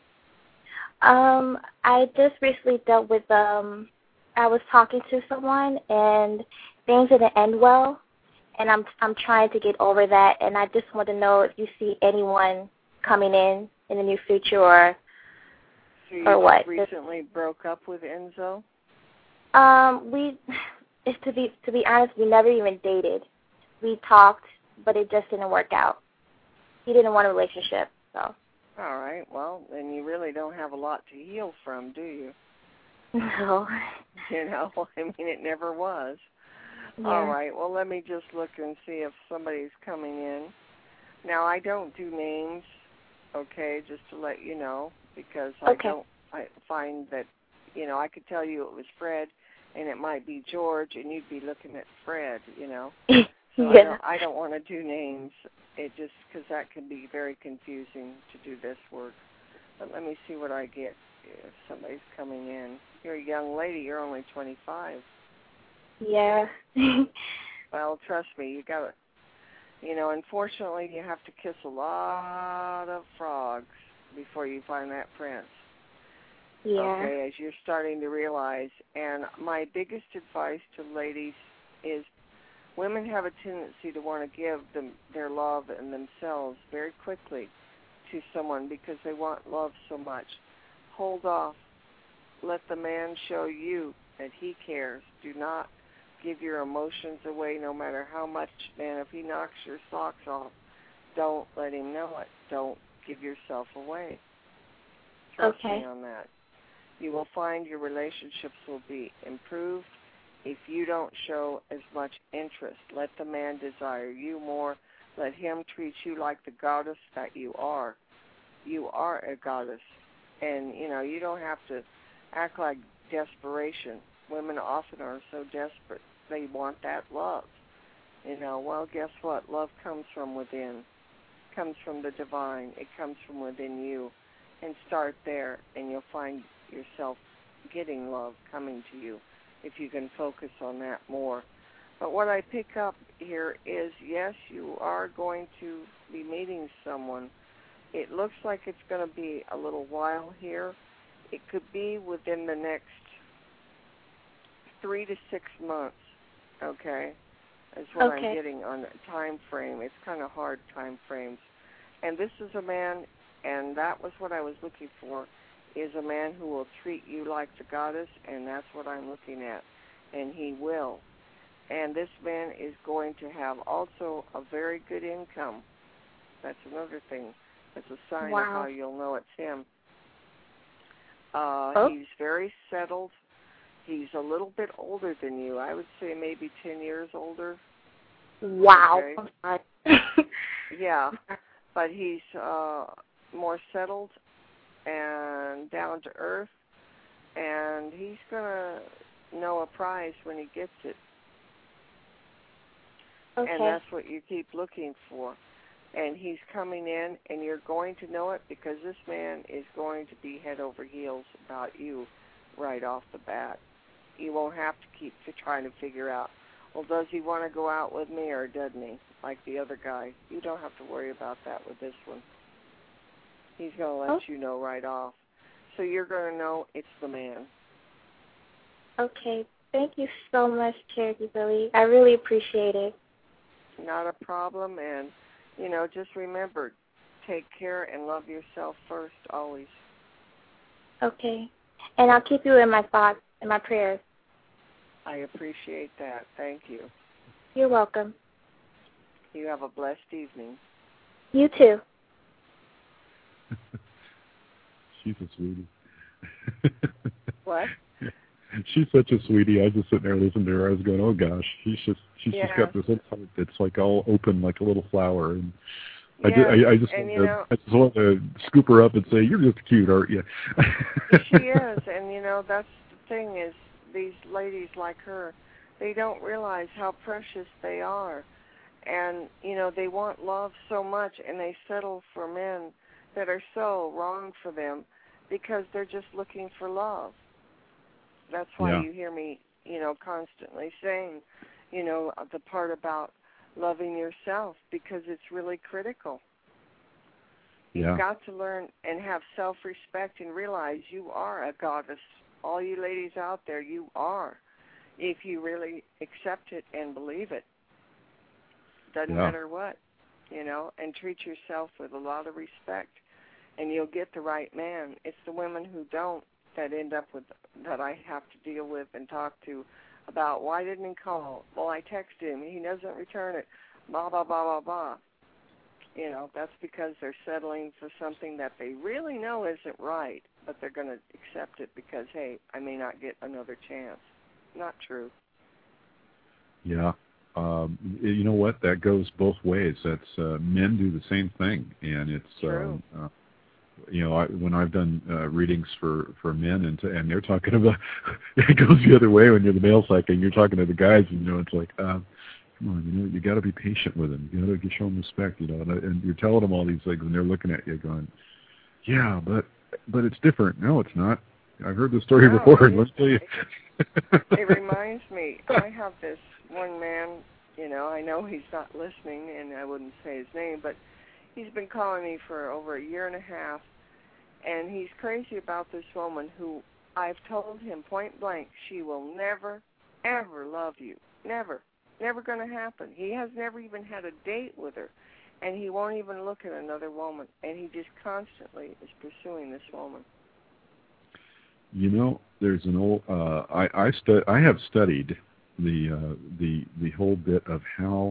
I just recently dealt with, I was talking to someone, and things didn't end well, and I'm trying to get over that, and I just want to know if you see anyone coming in the near future or what. So you recently broke up with Enzo? To be honest, we never even dated. We talked, but it just didn't work out. He didn't want a relationship, so. All right. Well, then you really don't have a lot to heal from, do you? No. I mean, it never was. Yeah. All right. Well, let me just look and see if somebody's coming in. Now, I don't do names, okay, just to let you know, because I find that, I could tell you it was Fred, and it might be George, and you'd be looking at Fred, So yeah. I don't want to do names. It just because that can be very confusing to do this work. But let me see what I get if somebody's coming in. You're a young lady. You're only 25. Yeah. Well, trust me, you got to. Unfortunately, you have to kiss a lot of frogs before you find that prince. Yeah. Okay, as you're starting to realize. And my biggest advice to ladies is, women have a tendency to want to give their love and themselves very quickly to someone because they want love so much. Hold off. Let the man show you that he cares. Do not give your emotions away no matter how much. Man, if he knocks your socks off, don't let him know it. Don't give yourself away. Trust me on that. You will find your relationships will be improved, if you don't show as much interest. Let the man desire you more. Let him treat you like the goddess that you are. You are a goddess. And, you don't have to act like desperation. Women often are so desperate. They want that love. Well, guess what? Love comes from within. It comes from the divine. It comes from within you. And start there, and you'll find yourself getting love coming to you if you can focus on that more. But what I pick up here is, yes, you are going to be meeting someone. It looks like it's going to be a little while here. It could be within the next 3 to 6 months, okay? That's what I'm getting on a time frame. It's kind of hard time frames. And this is a man, and that was what I was looking for, is a man who will treat you like the goddess, and that's what I'm looking at. And he will. And this man is going to have also a very good income. That's another thing. That's a sign of how you'll know it's him. He's very settled. He's a little bit older than you. I would say maybe 10 years older. Wow. Okay. Yeah. But he's more settled and down to earth. And he's going to know a prize when he gets it. Okay. And that's what you keep looking for. And he's coming in, and you're going to know it because this man is going to be head over heels about you right off the bat. You won't have to keep trying to figure out, well, does he want to go out with me or doesn't he, like the other guy? You don't have to worry about that with this one. He's going to let you know right off. So you're going to know it's the man. Okay. Thank you so much, Charity Billy. I really appreciate it. Not a problem, and just remember, take care and love yourself first, always. Okay. And I'll keep you in my thoughts and my prayers. I appreciate that. Thank you. You're welcome. You have a blessed evening. You too. She's a sweetie. What? She's such a sweetie. I was just sitting there listening to her. I was going, oh gosh, she's just got this heart that's like all open like a little flower. And I just want to scoop her up and say, you're just cute, aren't you? She is, and that's the thing is, these ladies like her, they don't realize how precious they are, and they want love so much, and they settle for men that are so wrong for them because they're just looking for love. That's why you hear me, constantly saying, the part about loving yourself, because it's really critical. Yeah. You've got to learn and have self-respect and realize you are a goddess. All you ladies out there, you are, if you really accept it and believe it. Doesn't matter what, and treat yourself with a lot of respect, and you'll get the right man. It's the women who don't that end up with, that I have to deal with and talk to about, why didn't he call? Well, I texted him. He doesn't return it. Blah, blah, blah, blah, blah. That's because they're settling for something that they really know isn't right, but they're going to accept it because, hey, I may not get another chance. Not true. Yeah. You know what? That goes both ways. That's men do the same thing, and it's true. When I've done readings for men, and they're talking about, it goes the other way when you're the male psychic and you're talking to the guys, and it's like, come on, you got to be patient with them. You got to show them respect, and you're telling them all these things, and they're looking at you going, yeah, but it's different. No, it's not. I've heard this story before. Let's tell you. It reminds me, I have this one man, I know he's not listening, and I wouldn't say his name, but he's been calling me for over a year and a half, and he's crazy about this woman who I've told him point blank, she will never, ever love you. Never. Never going to happen. He has never even had a date with her, and he won't even look at another woman, and he just constantly is pursuing this woman. There's an old. I have studied the whole bit of how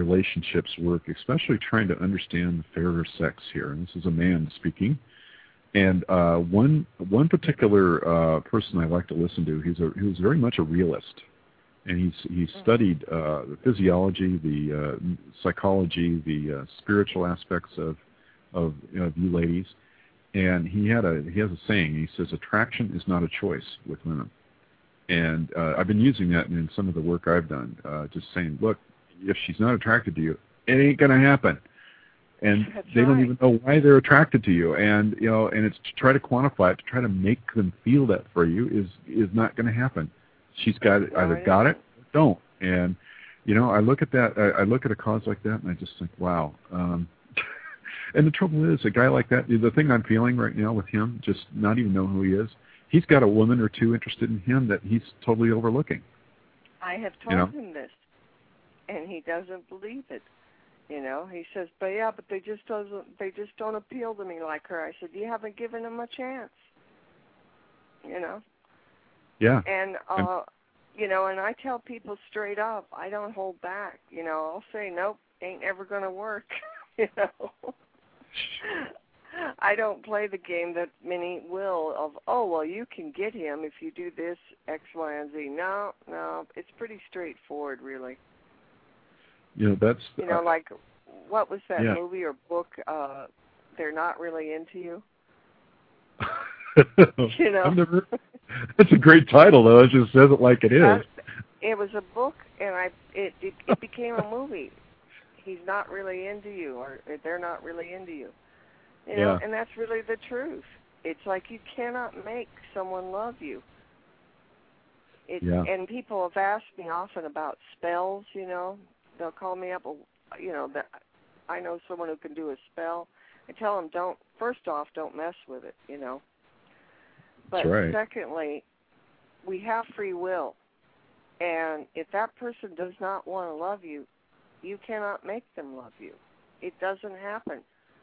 relationships work, especially trying to understand the fairer sex here. And this is a man speaking, And one particular person I like to listen to, he was very much a realist, and he's studied the physiology, the psychology, the spiritual aspects of you ladies. And he has a saying. He says, "Attraction is not a choice with women." And I've been using that in some of the work I've done, just saying, look, if she's not attracted to you, it ain't going to happen. And they don't even know why they're attracted to you. And and it's to try to quantify it, to try to make them feel that for you is not going to happen. She's got it, either got it or don't. And I look at that. I look at a cause like that, and I just think, wow. And the trouble is, a guy like that, the thing I'm feeling right now with him, just not even knowing who he is, he's got a woman or two interested in him that he's totally overlooking. I have told him this, and he doesn't believe it. He says, but they just don't appeal to me like her. I said, you haven't given them a chance. Yeah. And and I tell people straight up, I don't hold back. I'll say, nope, ain't ever gonna work. I don't play the game that many will of, you can get him if you do this, X, Y, and Z. No, it's pretty straightforward, really. That's... like, what was that movie or book, They're Not Really Into You? I've never... That's a great title, though. It just says it like it is. It was a book, and it became a movie. He's not really into you, or they're not really into you. And that's really the truth. It's like you cannot make someone love you. And people have asked me often about spells, They'll call me up, that I know someone who can do a spell. I tell them, first off, don't mess with it, But secondly, we have free will. And if that person does not want to love you, you cannot make them love you. It doesn't happen.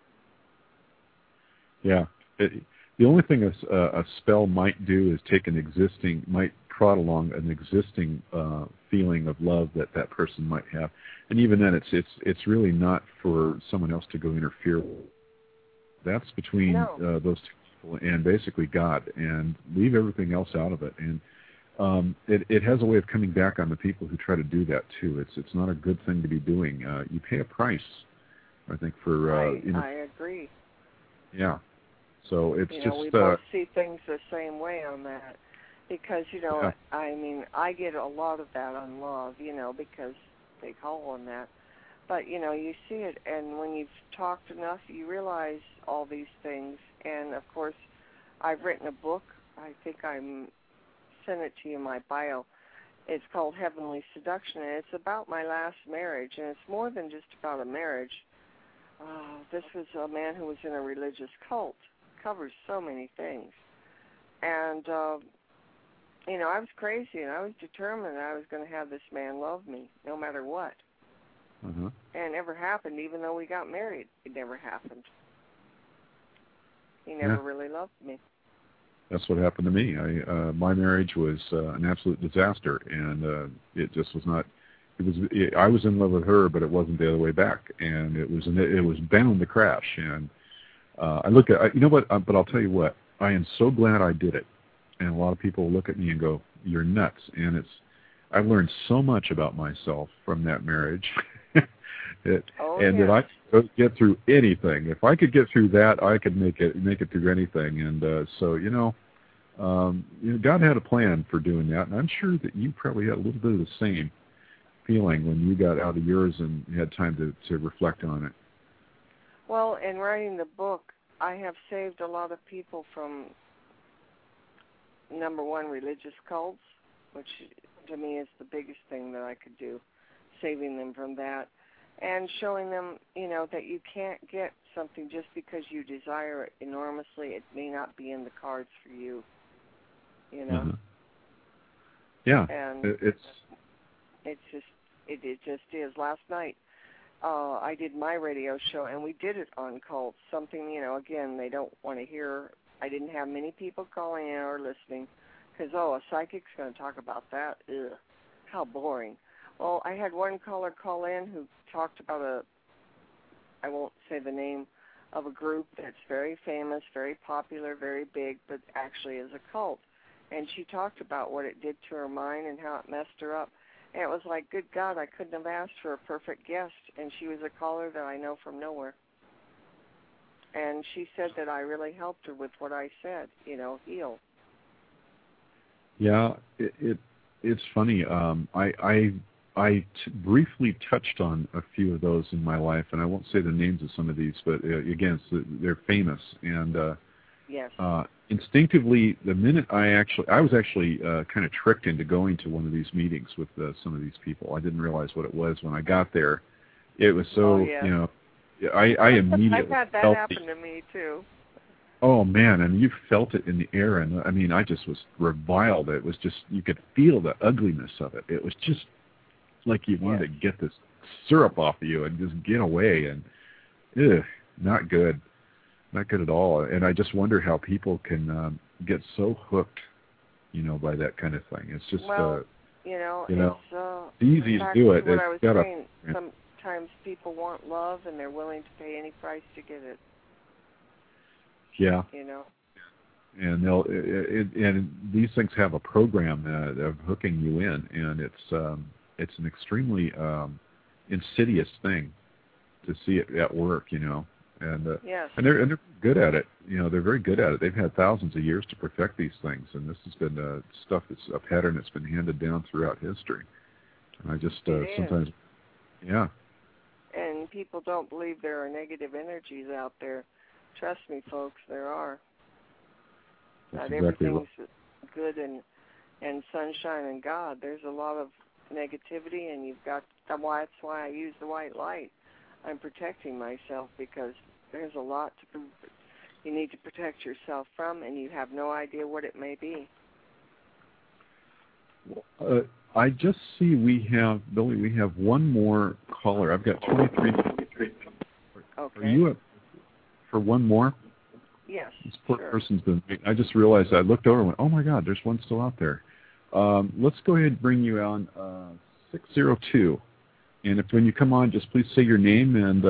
Yeah. The only thing a spell might do is might prod along an existing feeling of love that person might have. And even then, it's really not for someone else to go interfere with. That's between those two people and basically God, and leave everything else out of it. And it has a way of coming back on the people who try to do that too. It's not a good thing to be doing. You pay a price, I think, for I agree. Yeah. So it's just we both see things the same way on that, because I get a lot of that on love, because they call on that. But you see it, and when you've talked enough, you realize all these things. And of course, I've written a book. I think I sent it to you in my bio. It's called Heavenly Seduction, and it's about my last marriage, and it's more than just about a marriage. This was a man who was in a religious cult. Covers so many things. And, I was crazy, and I was determined that I was going to have this man love me, no matter what. Mm-hmm. And it never happened, even though we got married. It never happened. He never really loved me. That's what happened to me. My marriage was an absolute disaster, and it just was not. I was in love with her, but it wasn't the other way back, and it was bound to crash. And I look at but I'll tell you what. I am so glad I did it. And a lot of people look at me and go, "You're nuts." And I've learned so much about myself from that marriage. That I could get through anything. If I could get through that, I could make it through anything. And so God had a plan for doing that, and I'm sure that you probably had a little bit of the same feeling when you got out of yours and had time to reflect on it. Well, in writing the book, I have saved a lot of people from, number one, religious cults, which to me is the biggest thing that I could do, saving them from that, and showing them, that you can't get something just because you desire it enormously. It may not be in the cards for you, Mm-hmm. Yeah, and it just is. Last night, I did my radio show, and we did it on cults. Something, again, they don't want to hear. I didn't have many people calling in or listening because, a psychic's going to talk about that. Ugh, how boring. Well, I had one caller call in who talked about I won't say the name, of a group that's very famous, very popular, very big, but actually is a cult. And she talked about what it did to her mind and how it messed her up. And it was like, good God, I couldn't have asked for a perfect guest. And she was a caller that I know from nowhere. And she said that I really helped her with what I said, heal. Yeah, it's funny. I briefly touched on a few of those in my life, and I won't say the names of some of these, but again, they're famous. And yes. Instinctively, the minute I was actually kind of tricked into going to one of these meetings with some of these people. I didn't realize what it was when I got there. It was so, I immediately I've had that felt happen to me too. Oh man, and you felt it in the air, and I mean, I just was reviled. It was just, you could feel the ugliness of it. It was just like you wanted to get this syrup off of you and just get away, and not good. Not good at all. And I just wonder how people can get so hooked, by that kind of thing. It's just, it's easy to do it. What I was saying, sometimes people want love, and they're willing to pay any price to get it. Yeah. And and these things have a program of hooking you in, and it's an extremely insidious thing to see it at work, And and they're good at it. They're very good at it. They've had thousands of years to perfect these things, and this has been stuff that's a pattern that's been handed down throughout history. And I just sometimes, And people don't believe there are negative energies out there. Trust me, folks, there are. That's Not exactly everything's good and sunshine and God. There's a lot of negativity, and that's why I use the white light. I'm protecting myself because there's a lot you need to protect yourself from, and you have no idea what it may be. I just see we have one more caller. I've got 23. Okay. Are you up for one more? Yes. This poor person's been. I just realized I looked over and went, oh my God, there's one still out there. Let's go ahead and bring you on 602. And when you come on, just please say your name and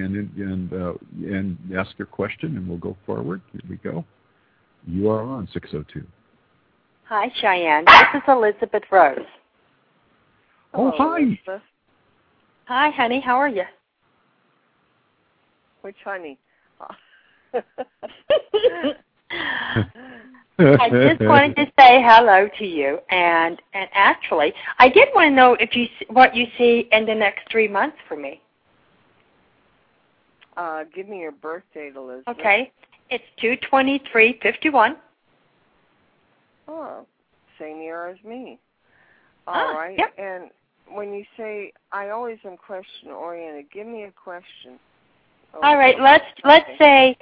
ask your question, and we'll go forward. Here we go. You are on 602. Hi, Cheyenne. This is Elizabeth Rose. Oh, hi. Elizabeth. Hi, honey. How are you? Which honey? I just wanted to say hello to you, and actually, I did want to know what you see in the next 3 months for me. Give me your birth date, Elizabeth. Okay, it's 2/23/51. Oh, same year as me. All right. Yep. And when you say, I always am question oriented. Give me a question. All right. Let's say,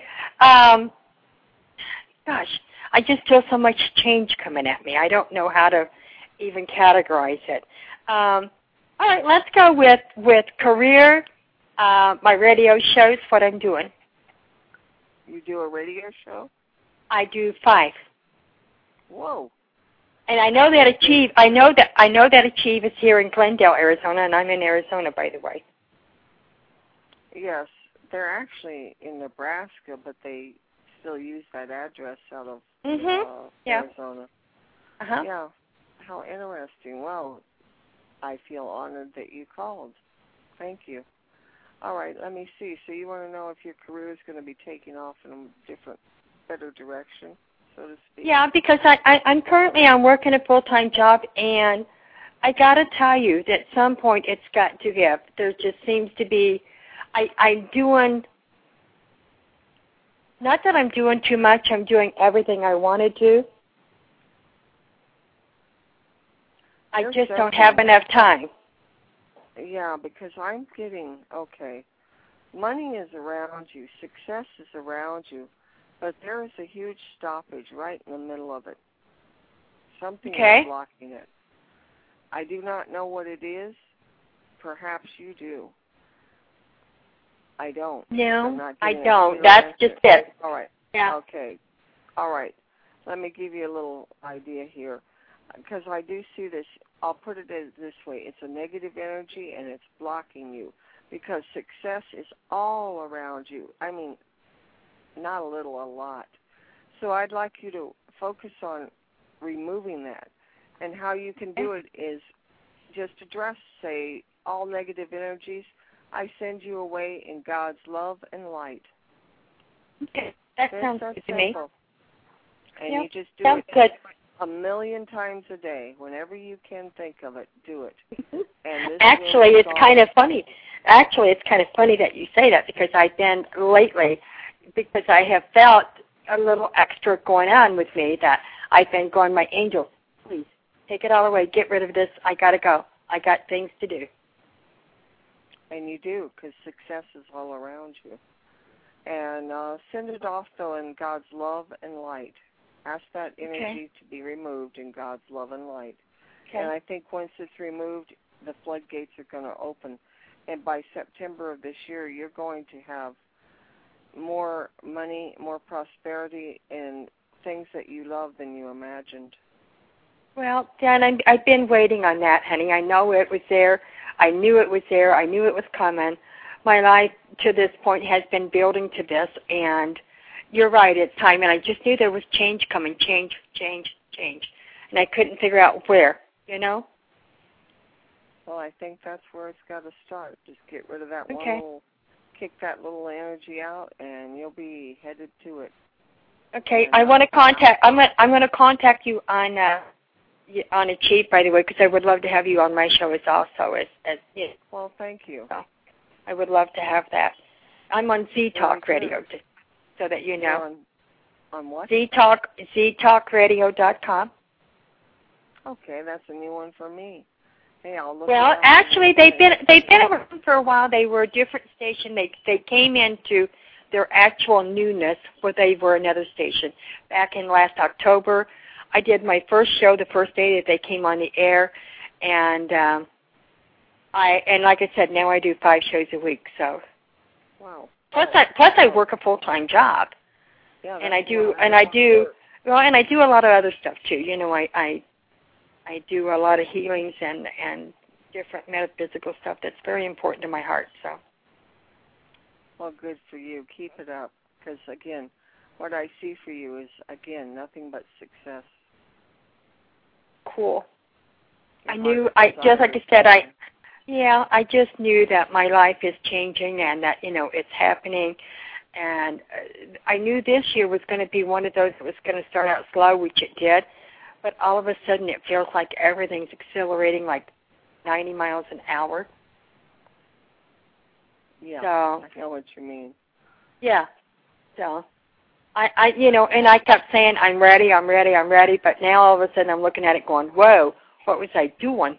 gosh. I just feel so much change coming at me. I don't know how to even categorize it. All right, let's go with career, my radio shows, what I'm doing. You do a radio show? I do 5. Whoa. And I know that Achieve is here in Glendale, Arizona, and I'm in Arizona, by the way. Yes, they're actually in Nebraska, but they still use that address out of Arizona. Uh-huh. Yeah. How interesting. Well, I feel honored that you called. Thank you. All right, let me see. So you want to know if your career is going to be taking off in a better direction, so to speak? Yeah, because I'm currently working a full-time job, and I got to tell you that at some point it's got to give. There just seems to be, I'm doing, not that I'm doing too much, I'm doing everything I want to do. I just don't have enough time. Yeah, because I'm getting, money is around you, success is around you, but there is a huge stoppage right in the middle of it. Something is blocking it. I do not know what it is. Perhaps you do. I don't. No, I don't. That's just it. All right. Yeah. Okay. All right. Let me give you a little idea here, because I do see this. I'll put it this way. It's a negative energy, and it's blocking you, because success is all around you. I mean, not a little, a lot. So I'd like you to focus on removing that. And how you can do it is just address, say, all negative energies. I send you away in God's love and light. Okay, that sounds good to me. And yep. you just do sounds it good. 1,000,000 times a day. Whenever you can think of it, do it. And this Actually, it's kind of funny. Actually, it's kind of funny that you say that because I've been lately, because I have felt a little extra going on with me that I've been going, my angel, please, take it all away. Get rid of this. I got to go. I got things to do. And you do, because success is all around you. And send it off, though, in God's love and light. Ask that energy to be removed in God's love and light. Okay. And I think once it's removed, the floodgates are going to open. And by September of this year, you're going to have more money, more prosperity, and things that you love than you imagined. Well, Dan, I've been waiting on that, honey. I know it was there. I knew it was there. I knew it was coming. My life to this point has been building to this, and you're right, it's time. And I just knew there was change coming, change. And I couldn't figure out where, you know? Well, I think that's where it's got to start. Just get rid of that one little, kick that little energy out, and you'll be headed to it. Okay, and I want to contact. I'm going to contact you on a cheap, by the way, because I would love to have you on my show as you know. Well, thank you. So I would love to have that. I'm on Z-Talk Radio, so that you know. On what? ZTalkradio.com. Okay, that's a new one for me. Hey, I'll look. Well, actually, they've been around for a while. They were a different station. They came into their actual newness, where they were another station. Back in last October, I did my first show the first day that they came on the air, and like I said, now I do 5 shows a week. So, wow. Plus I work a full-time job, yeah, and I do a lot of other stuff too. You know, I do a lot of healings and different metaphysical stuff that's very important to my heart. So. Well, good for you. Keep it up, because again, what I see for you is nothing but success. Cool. I just knew that my life is changing and that, you know, it's happening. And I knew this year was going to be one of those that was going to start out slow, which it did. But all of a sudden it feels like everything's accelerating like 90 miles an hour. Yeah, so, I know what you mean. Yeah. So, I you know, and I kept saying, I'm ready, but now all of a sudden I'm looking at it going, whoa, what was I doing?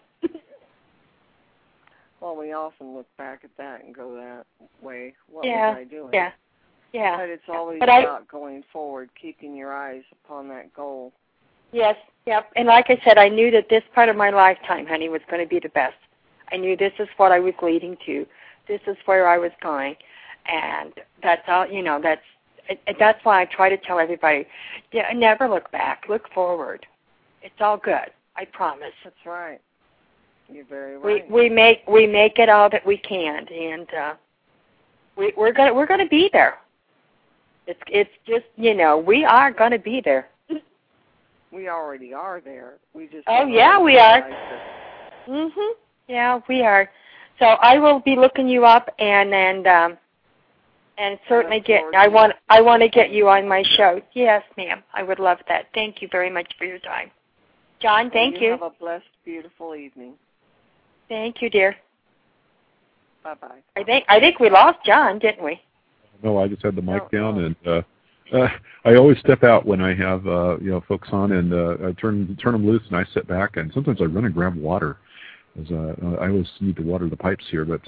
Well, we often look back at that and go that way. What was I doing? Yeah. But it's always about going forward, keeping your eyes upon that goal. Yes, yep. And like I said, I knew that this part of my lifetime, honey, was going to be the best. I knew this is what I was leading to. This is where I was going. And that's all, you know, that's why I try to tell everybody, never look back. Look forward. It's all good. I promise. That's right. You're very right. We make it all that we can, and we're gonna be there. It's just, you know, we are gonna be there. We already are there. We just we are. Yeah, we are. So I will be looking you up and certainly I want to get you on my show. Yes, ma'am. I would love that. Thank you very much for your time. John, thank you. Have a blessed, beautiful evening. Thank you, dear. Bye-bye. I think we lost John, didn't we? No, I just had the mic down, and I always step out when I have folks on, and I turn them loose, and I sit back, and sometimes I run and grab water, as I always need to water the pipes here. But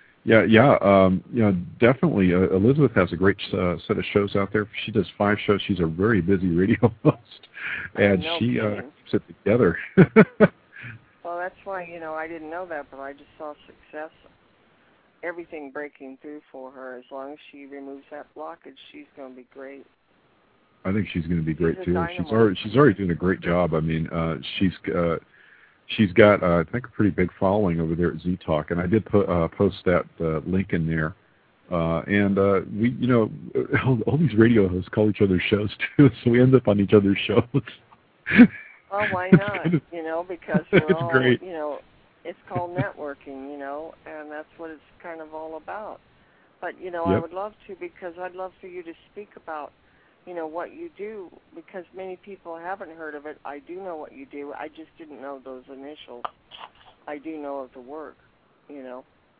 definitely. Elizabeth has a great set of shows out there. She does 5 shows. She's a very busy radio host, and she keeps it together. Well, that's why, you know, I didn't know that, but I just saw success, everything breaking through for her. As long as she removes that blockage, she's going to be great. I think she's going to be great too. She's already doing a great job. I mean, she's got I think a pretty big following over there at Z-Talk, and I did post that link in there And we, all these radio hosts call each other's shows too, so we end up on each other's shows. Well, why not? Because we're all, great. It's called networking, and that's what it's kind of all about. But, Yep. I would love to, because I'd love for you to speak about, what you do, because many people haven't heard of it. I do know what you do. I just didn't know those initials. I do know of the work, And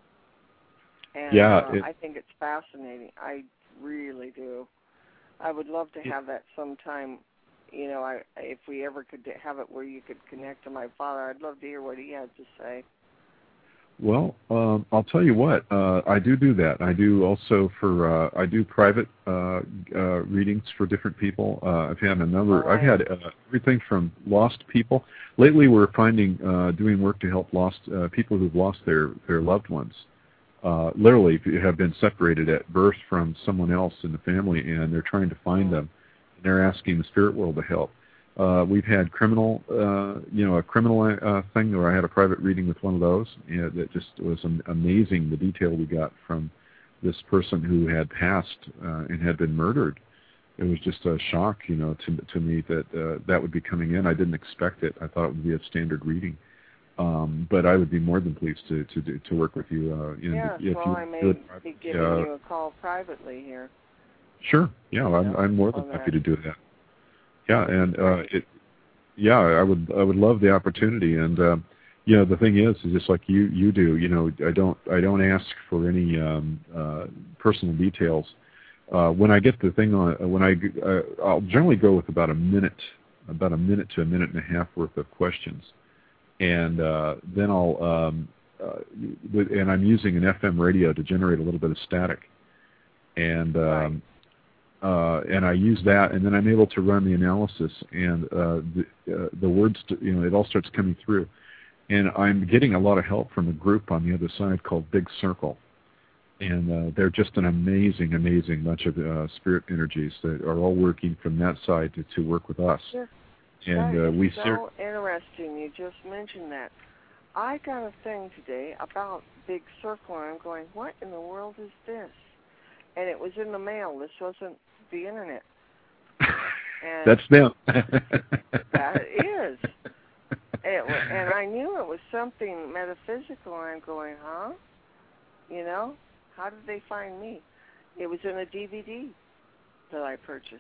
I think it's fascinating. I really do. I would love to have that sometime. If we ever could have it where you could connect to my father, I'd love to hear what he had to say. Well, I'll tell you what. I do that. I do also I do private readings for different people. I've had a number. Right. I've had everything from lost people. Lately, we're finding doing work to help lost people who've lost their loved ones. Literally have been separated at birth from someone else in the family, and they're trying to find them. And they're asking the spirit world to help. We've had criminal, a criminal thing where I had a private reading with one of those. That just was amazing, the detail we got from this person who had passed and had been murdered. It was just a shock, to me that that would be coming in. I didn't expect it. I thought it would be a standard reading. But I would be more than pleased to work with you. I may be giving you a call privately here. Sure. Yeah, I'm more than happy to do that. Yeah, and I would love the opportunity. And the thing is just like you do. I don't ask for any personal details. When I get the thing on, I'll generally go with about a minute to a minute and a half worth of questions. And then I'll, and I'm using an FM radio to generate a little bit of static, and I use that, and then I'm able to run the analysis, and the words, it all starts coming through, and I'm getting a lot of help from a group on the other side called Big Circle, and they're just an amazing bunch of spirit energies that are all working from that side to work with us. Sure. And it's so interesting you just mentioned that. I got a thing today about Big Circle, and I'm going, what in the world is this? And it was in the mail. This wasn't the Internet. And that's them. That is. And I knew it was something metaphysical, and I'm going, huh? How did they find me? It was in a DVD that I purchased.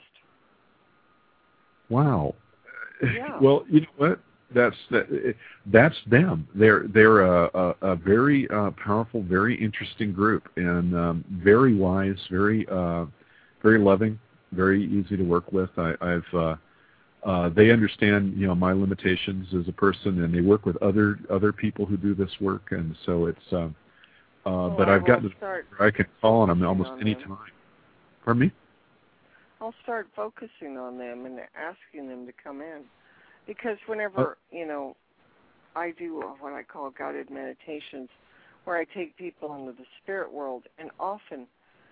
Wow. Yeah. Well, you know what? That's them. They're a very powerful, very interesting group, and very wise, very loving, very easy to work with. They understand my limitations as a person, and they work with other people who do this work, and so it's. But I've gotten to where I can call on them almost any time. Pardon me? I'll start focusing on them and asking them to come in. Because whenever, I do what I call guided meditations, where I take people into the spirit world, and often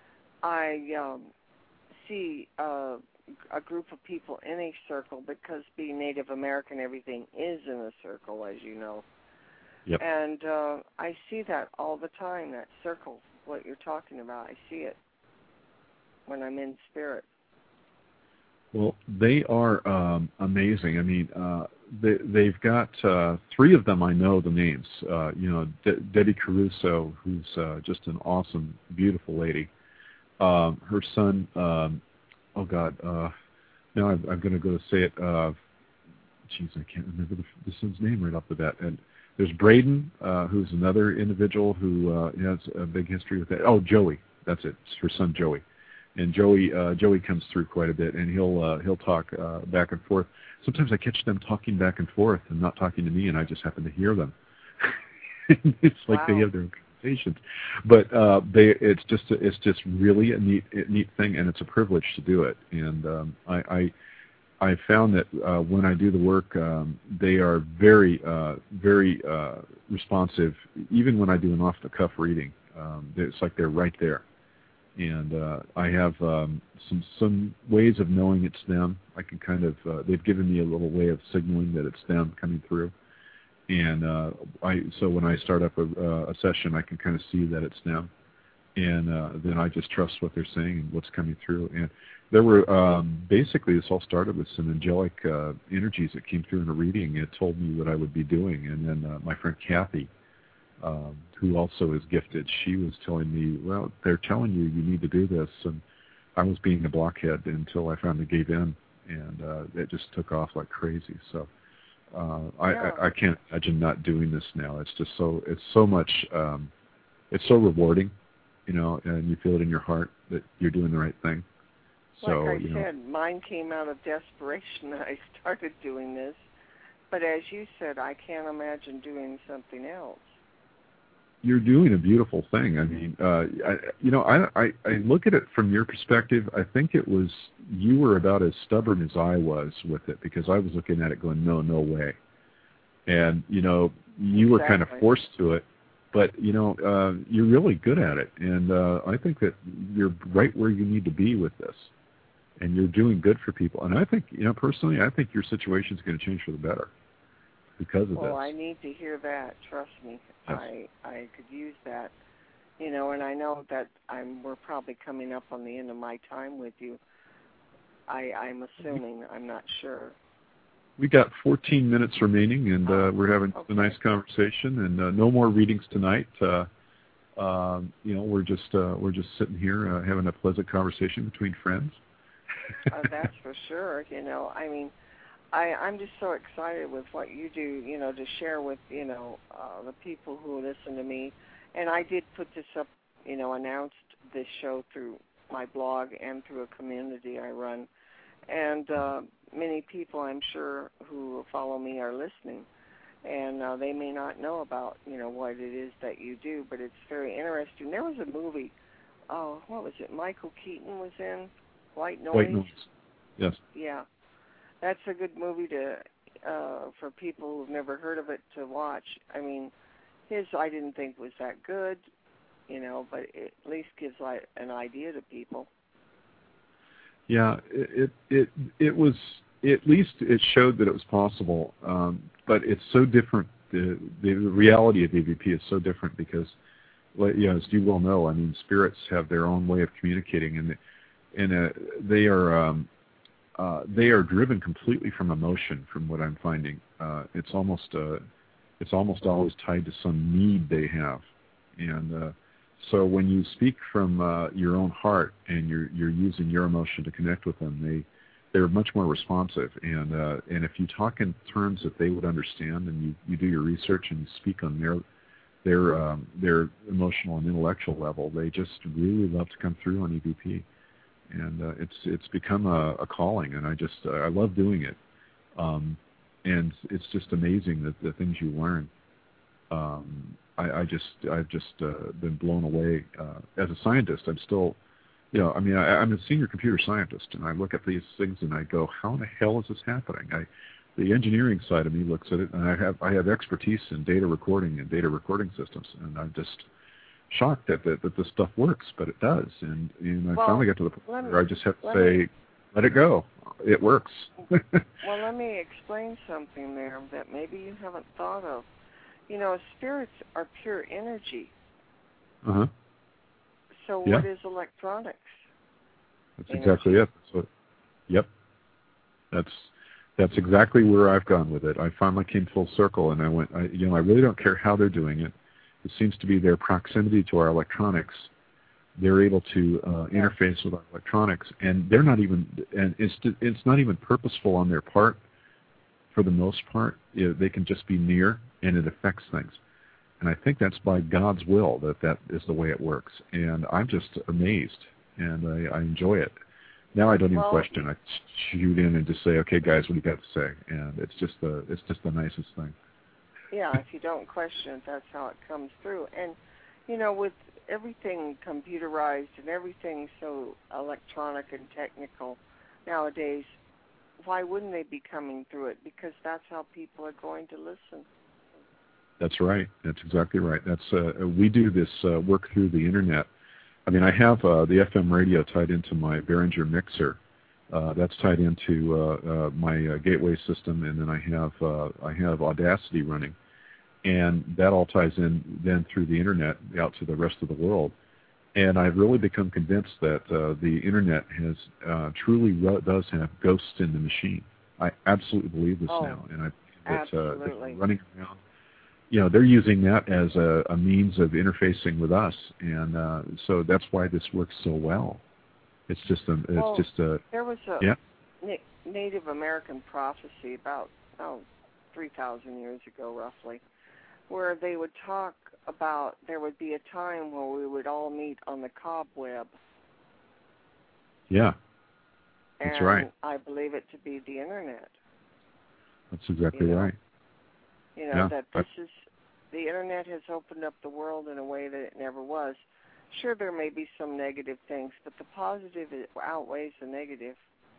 I see a group of people in a circle, because being Native American, everything is in a circle, as you know. Yep. And I see that all the time, that circle, what you're talking about. I see it when I'm in spirit. Well, they are amazing. I mean, they've got 3 of them. I know the names. Debbie Caruso, who's just an awesome, beautiful lady. Her son. Oh God. Now I'm going to go to say it. Geez, I can't remember the son's name right off the bat. And there's Braden, who's another individual who has a big history with that. Oh, Joey. That's it. It's her son, Joey. And Joey comes through quite a bit, and he'll talk back and forth. Sometimes I catch them talking back and forth and not talking to me, and I just happen to hear them. It's like They have their own conversations, but it's just really a neat thing, and it's a privilege to do it. And I found that when I do the work, they are very responsive. Even when I do an off the cuff reading, it's like they're right there. And I have some ways of knowing it's them. I can kind of they've given me a little way of signaling that it's them coming through. And so when I start up a session, I can kind of see that it's them. and then I just trust what they're saying and what's coming through. And there were basically this all started with some angelic energies that came through in a reading. It told me what I would be doing, and then my friend Kathy, who also is gifted, she was telling me, well, they're telling you need to do this, and I was being a blockhead until I finally gave in, and it just took off like crazy. So I can't imagine not doing this now. It's just it's so rewarding, and you feel it in your heart that you're doing the right thing. So, like I said, mine came out of desperation. I started doing this, but as you said, I can't imagine doing something else. You're doing a beautiful thing. I mean, I look at it from your perspective. I think it was you were about as stubborn as I was with it, because I was looking at it going, no way. And, you were kind of forced to it, but, you're really good at it. And I think that you're right where you need to be with this. And you're doing good for people. And I think, personally, I think your situation is going to change for the better because of this. Well, I need to hear that. Trust me. Yes. I could use that. And I know that we're probably coming up on the end of my time with you. I'm assuming. I'm not sure. We got 14 minutes remaining, and we're having a nice conversation. And no more readings tonight. We're just sitting here having a pleasant conversation between friends. That's for sure. I mean, I'm just so excited with what you do, to share with, the people who listen to me. And I did put this up, announced this show through my blog and through a community I run. And many people, I'm sure, who follow me are listening. And they may not know about, what it is that you do, but it's very interesting. There was a movie, what was it, Michael Keaton was in? White Noise. White Noise. Yes. Yeah, that's a good movie for people who've never heard of it to watch. I mean, his I didn't think was that good, but it at least gives an idea to people. Yeah, it was, at least it showed that it was possible, but it's so different. The reality of EVP is so different because, as you well know, I mean, spirits have their own way of communicating, and they are driven completely from emotion. From what I'm finding, it's almost always tied to some need they have, and so when you speak from your own heart and you're using your emotion to connect with them, they're much more responsive. And if you talk in terms that they would understand, and you do your research and you speak on their emotional and intellectual level, they just really love to come through on EVP. And it's become a calling, and I love doing it. And it's just amazing that the things you learn. I've just been blown away. As a scientist, I'm still, I'm a senior computer scientist, and I look at these things and I go, how in the hell is this happening? The engineering side of me looks at it, and I have expertise in data recording and data recording systems, and I'm just shocked that this stuff works, but it does. And I finally got to the point where I just have to say, let it go. It works. Well, let me explain something there that maybe you haven't thought of. Spirits are pure energy. Uh-huh. So what is electronics? That's exactly it. So, yep. That's exactly where I've gone with it. I finally came full circle, and I went, I really don't care how they're doing it. It seems to be their proximity to our electronics. They're able to interface with our electronics, and they're not even, and it's not even purposeful on their part. For the most part, they can just be near, and it affects things. And I think that's by God's will that is the way it works. And I'm just amazed, and I enjoy it. Now I don't even question. I shoot in and just say, "Okay, guys, what do you got to say?" And it's just the nicest thing. Yeah, if you don't question it, that's how it comes through. And with everything computerized and everything so electronic and technical nowadays, why wouldn't they be coming through it? Because that's how people are going to listen. That's right. That's exactly right. That's we do this work through the internet. I mean, I have the FM radio tied into my Behringer mixer. That's tied into my gateway system, and then I have Audacity running, and that all ties in then through the internet out to the rest of the world. And I've really become convinced that the Internet has truly does have ghosts in the machine. I absolutely believe this now, and they're running around. They're using that as a means of interfacing with us, and so that's why this works so well. It's just there was a Native American prophecy about 3,000 years ago, roughly, where they would talk about there would be a time where we would all meet on the cobweb. Yeah, that's right. I believe it to be the Internet. That's exactly right. That the Internet has opened up the world in a way that it never was. Sure, there may be some negative things, but the positive outweighs the negative.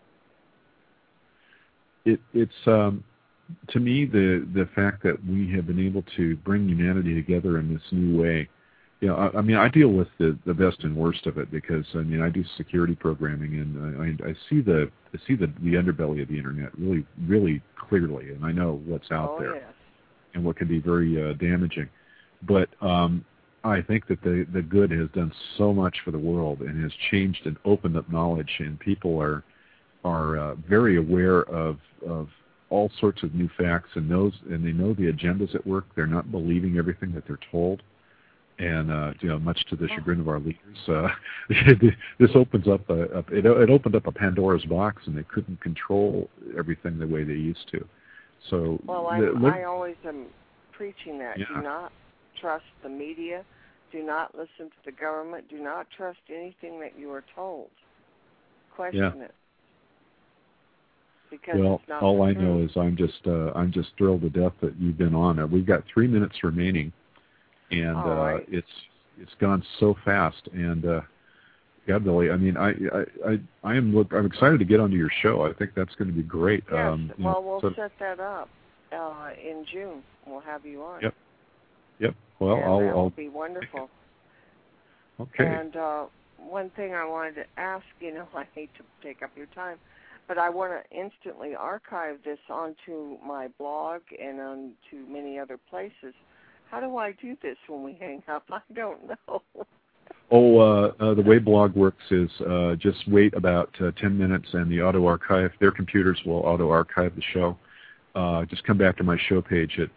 It's to me the fact that we have been able to bring humanity together in this new way. I deal with the best and worst of it because I do security programming, and I see the underbelly of the Internet really, really clearly, and I know what's out there and what can be very damaging. But I think that the good has done so much for the world and has changed and opened up knowledge, and people are very aware of all sorts of new facts, and they know the agendas at work. They're not believing everything that they're told, and much to the chagrin of our leaders, this opens up it opened up a Pandora's box, and they couldn't control everything the way they used to. So I always am preaching that. Yeah. Do not trust the media. Do not listen to the government. Do not trust anything that you are told. Question it. Because it's not all the I truth. know is I'm just thrilled to death that you've been on. We've got 3 minutes remaining, and it's gone so fast. And God, Billy, I'm excited to get onto your show. I think that's going to be great. Yes. We'll set that up in June. We'll have you on. Yep. Well, that'll be wonderful. Okay. And one thing I wanted to ask, I hate to take up your time, but I want to instantly archive this onto my blog and onto many other places. How do I do this when we hang up? I don't know. The way blog works is just wait about 10 minutes, and the auto-archive, their computers will auto-archive the show. Just come back to my show page at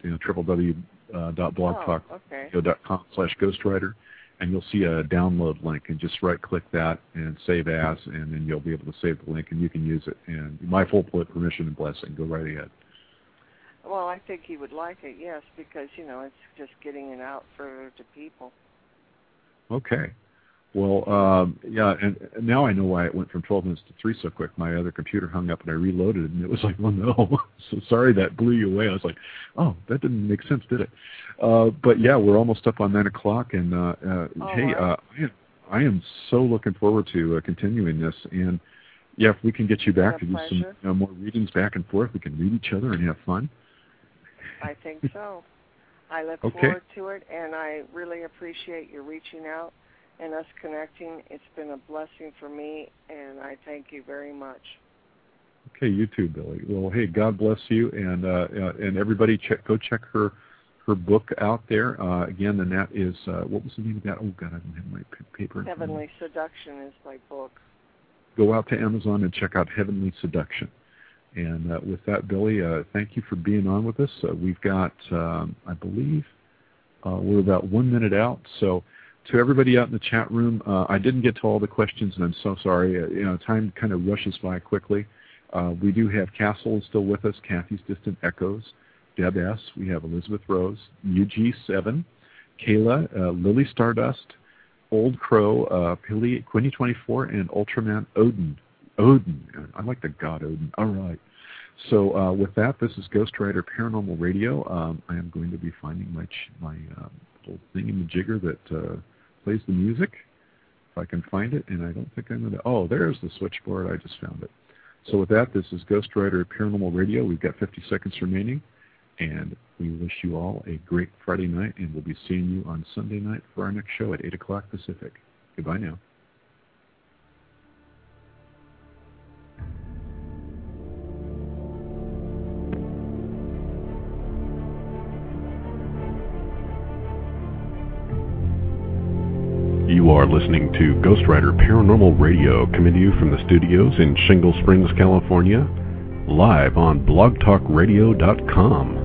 www.blogtalkradio.com/ghostwriter, and you'll see a download link, and just right-click that and save as, and then you'll be able to save the link, and you can use it. And my full permission and blessing. Go right ahead. Well, I think he would like it, yes, because, it's just getting it out further to people. Okay. Well, and now I know why it went from 12 minutes to 3 so quick. My other computer hung up, and I reloaded it, and it was like, oh, no. So sorry that blew you away. I was like, oh, that didn't make sense, did it? But, yeah, we're almost up on 9 o'clock, and, I am so looking forward to continuing this. And, yeah, if we can get you back to do some more readings back and forth, we can read each other and have fun. I think so. I look forward to it, and I really appreciate your reaching out and us connecting. It's been a blessing for me, and I thank you very much. Okay, you too, Billy. Well, hey, God bless you, and everybody go check her book out there. Again, and that is, what was the name of that? Oh, God, I don't have my paper. Heavenly Seduction is my book. Go out to Amazon and check out Heavenly Seduction. And with that, Billy, thank you for being on with us. We've got, I believe, we're about 1 minute out. So to everybody out in the chat room, I didn't get to all the questions, and I'm so sorry. Time kind of rushes by quickly. We do have Castle is still with us, Kathy's Distant Echoes, Deb S. We have Elizabeth Rose, UG7, Kayla, Lily Stardust, Old Crow, Pilly, Quinny 24, and Ultraman Odin. I like the god Odin. All right. So with that, this is Ghostwriter Paranormal Radio. I am going to be finding my little thingamajigger that plays the music, if I can find it, and I don't think I'm going to... Oh, there's the switchboard. I just found it. So with that, this is Ghostwriter Paranormal Radio. We've got 50 seconds remaining, and we wish you all a great Friday night, and we'll be seeing you on Sunday night for our next show at 8 o'clock Pacific. Goodbye now. You You are listening to Ghostwriter Paranormal Radio, coming to you from the studios in Shingle Springs, California, live on blogtalkradio.com.